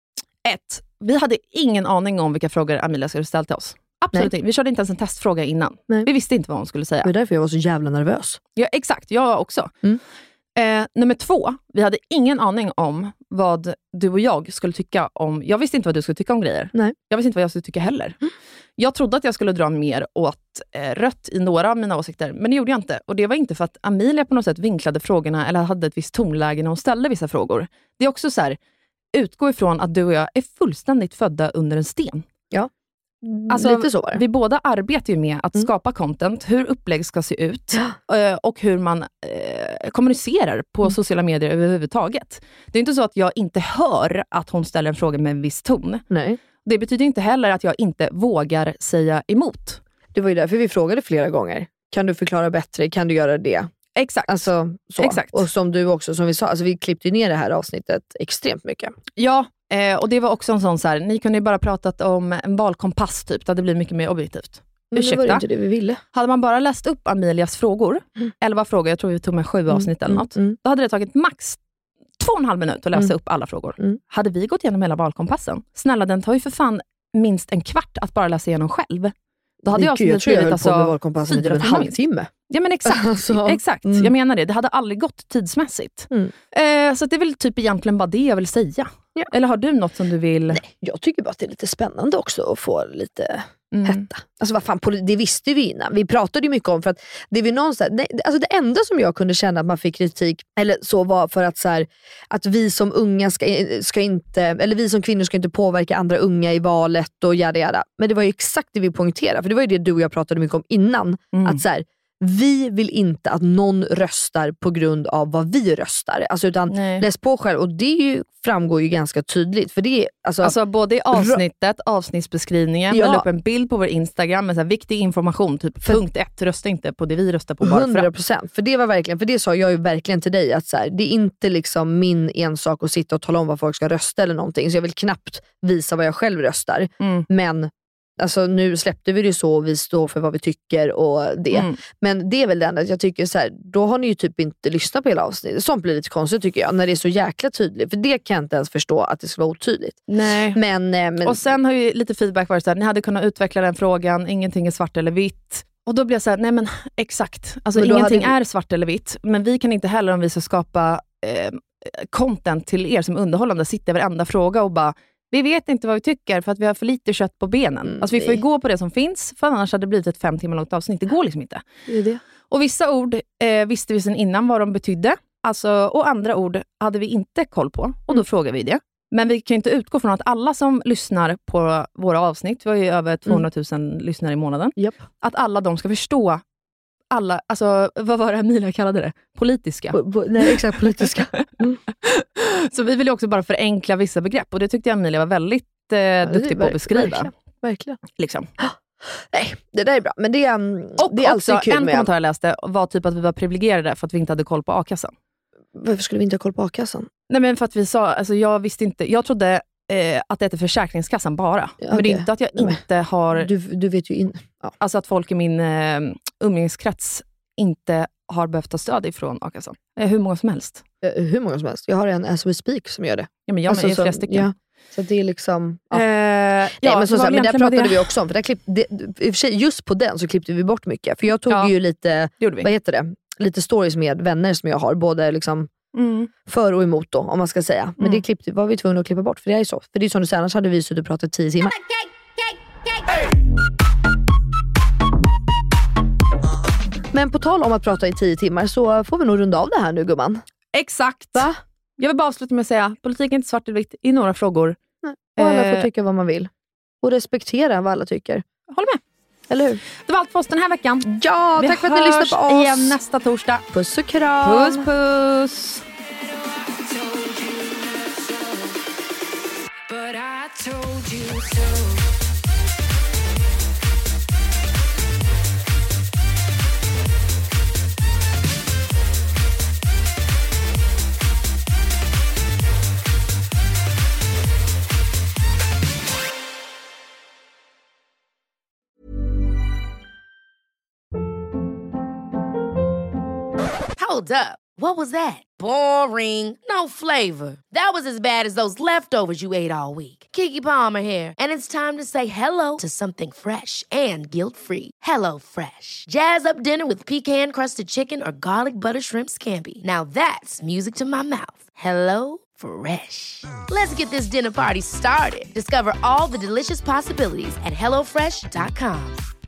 ett, vi hade ingen aning om vilka frågor Amelia skulle ställa till oss. Absolut inte. Vi körde inte ens en testfråga innan. Nej. Vi visste inte vad hon skulle säga. Det var därför jag var så jävla nervös. Ja, exakt, jag också. Mm. Eh, nummer två, vi hade ingen aning om vad du och jag skulle tycka om... Jag visste inte vad du skulle tycka om grejer. Nej. Jag visste inte vad jag skulle tycka heller. Mm. Jag trodde att jag skulle dra mer åt eh, rött i några av mina åsikter, men det gjorde jag inte. Och det var inte för att Amelia på något sätt vinklade frågorna eller hade ett visst tonläge när hon ställde vissa frågor. Det är också så här, utgå ifrån att du och jag är fullständigt födda under en sten. Ja. Alltså, lite så var det. Vi båda arbetar ju med att Mm. skapa content, hur upplägg ska se ut eh, och hur man eh, kommunicerar på Mm. sociala medier överhuvudtaget. Det är inte så att jag inte hör att hon ställer en fråga med en viss ton. Nej. Det betyder inte heller att jag inte vågar säga emot. Det var ju därför vi frågade flera gånger. Kan du förklara bättre? Kan du göra det? Exakt. Alltså, så. Exakt. Och som du också, som vi sa, alltså vi klippte ju ner det här avsnittet extremt mycket. Ja, eh, och det var också en sån så här, ni kunde ju bara pratat om en valkompass typ, där det blir mycket mer objektivt. Men det var Ursäkta. ju inte det vi ville. Hade man bara läst upp Amelias frågor, Mm. elva frågor, jag tror vi tog med sju avsnitt eller något, Mm. då hade det tagit max två och en halv minut att läsa Mm. upp alla frågor. Mm. Hade vi gått igenom hela valkompassen, snälla den tar ju för fan minst en kvart att bara läsa igenom själv. Då hade jag, Gud, jag tror jag höll alltså, på med valkompassen i typ fyra en timmar. halvtimme. Ja men exakt, Alltså, exakt. mm. Jag menar det. Det hade aldrig gått tidsmässigt. Mm. Eh, så det är väl typ egentligen bara det jag vill säga. Ja. Eller har du något som du vill... Nej, jag tycker bara att det är lite spännande också att få lite Mm. hetta. Alltså vad fan, poli- det visste vi innan. Vi pratade ju mycket om, för att det vi någonstans, det, alltså det enda som jag kunde känna att man fick kritik eller så var för att så här, att vi som unga ska, ska inte, eller vi som kvinnor ska inte påverka andra unga i valet och jada jada. Men det var ju exakt det vi poängterade, för det var ju det du och jag pratade mycket om innan. Mm. Att så här, vi vill inte att någon röstar på grund av vad vi röstar. Alltså, utan Nej. läs på själv, och det är ju, framgår ju ganska tydligt. För det är, alltså, Alltså både i avsnittet, avsnittsbeskrivningen, Ja. vi la upp en bild på vår Instagram med så här viktig information, typ För- punkt ett, rösta inte på det vi röstar på bara för hundra att. procent. För det var verkligen, för det sa jag ju verkligen till dig, att så här, det är inte liksom min ensak att sitta och tala om vad folk ska rösta eller någonting. Så jag vill knappt visa vad jag själv röstar. Mm. Men alltså, nu släppte vi det så, och vi står för vad vi tycker och det. Mm. Men det är väl det enda att jag tycker så här, då har ni ju typ inte lyssnat på hela avsnittet. Sånt blir lite konstigt tycker jag, när det är så jäkla tydligt. För det kan jag inte ens förstå att det ska vara otydligt. Nej. Men, eh, men Och sen har ju lite feedback varit så här, ni hade kunnat utveckla den frågan, ingenting är svart eller vitt. Och då blir jag så här, nej men exakt. Alltså Men då ingenting hade vi- är svart eller vitt. Men vi kan inte heller, om vi ska skapa eh, content till er som underhållande, sitta i varenda fråga och bara, vi vet inte vad vi tycker för att vi har för lite kött på benen. Mm, alltså vi får ju nej. gå på det som finns, för annars hade det blivit ett fem timmar långt avsnitt. Det går liksom inte. det är det. Och vissa ord eh, visste vi sedan innan vad de betydde. Alltså, och andra ord hade vi inte koll på. Och då Mm. frågar vi det. Men vi kan ju inte utgå från att alla som lyssnar på våra avsnitt, vi har ju över tvåhundratusen lyssnare i månaden, Japp. att alla de ska förstå alla, alltså vad var det Emilia kallade det? Politiska. Po- po- nej, exakt, politiska. Mm. Så vi vill ju också bara förenkla vissa begrepp. Och det tyckte jag Emilia var väldigt eh, det är duktig på att verk- beskriva. verkligen. Verkligen. Liksom. Nej, det där är bra. Men det, är, um, Och det är också alltid kul en med... kommentar jag läste var typ att vi var privilegierade för att vi inte hade koll på a-kassan. Varför skulle vi inte ha koll på a-kassan? Nej men för att vi sa, alltså jag visste inte, jag trodde eh, att det heter Försäkringskassan bara. Ja, Men det är okej. inte att jag Nej, men inte har... Du, du vet ju in... Ja. Alltså att folk i min eh, umgängeskrets inte har behövt ta stöd ifrån a-kassan. Eh, hur många som helst. Eh, hur många som helst. Jag har en as we speak som gör det. Ja, men jag alltså, med, så, flera stycken. Ja, så det är liksom... Ja. Eh, Nej, ja, men så, så, men där pratade det. vi också om. För där klipp, det, i och för sig, just på den så klippte vi bort mycket. För jag tog ja, ju lite, det vad heter det? Lite stories med vänner som jag har. Både liksom mm. för och emot då, om man ska säga. Men mm. det klippte, var vi tvungna att klippa bort. För det är ju så. För det är som du säger, annars hade vi suttit och pratat tio timmar. Men på tal om att prata i tio timmar så får vi nog runda av det här nu, gumman. Exakt. Va? Jag vill bara avsluta med att säga, politik är inte svart eller vitt i några frågor. Nej. Och alla får eh. tycka vad man vill. Och respektera vad alla tycker. Håller med. Eller hur? Det var allt för oss den här veckan. Ja, vi tack för att ni lyssnade på oss. Vi hörs igen nästa torsdag. Puss och kram. Puss, puss. But I told you so. Hold up. What was that? Boring. No flavor. That was as bad as those leftovers you ate all week. Keke Palmer here, and it's time to say hello to something fresh and guilt-free. Hello Fresh. Jazz up dinner with pecan-crusted chicken or garlic butter shrimp scampi. Now that's music to my mouth. Hello Fresh. Let's get this dinner party started. Discover all the delicious possibilities at hello fresh dot com.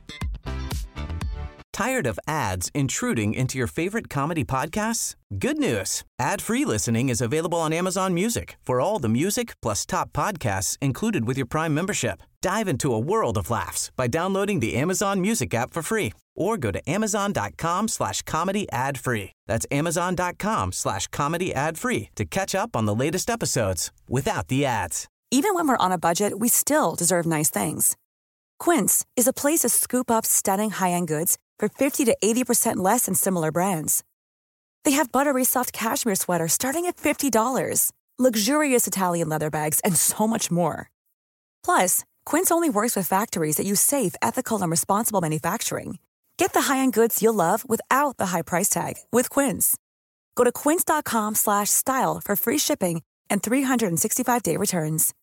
Tired of ads intruding into your favorite comedy podcasts? Good news. Ad-free listening is available on Amazon Music for all the music plus top podcasts included with your Prime membership. Dive into a world of laughs by downloading the Amazon Music app for free or go to amazon.com slash comedy ad free. That's amazon.com slash comedy ad free to catch up on the latest episodes without the ads. Even when we're on a budget, we still deserve nice things. Quince is a place to scoop up stunning high-end goods for fifty to eighty percent less than similar brands. They have buttery soft cashmere sweaters starting at fifty dollars, luxurious Italian leather bags, and so much more. Plus, Quince only works with factories that use safe, ethical, and responsible manufacturing. Get the high-end goods you'll love without the high price tag with Quince. Go to quince.com slash style for free shipping and three sixty-five day returns.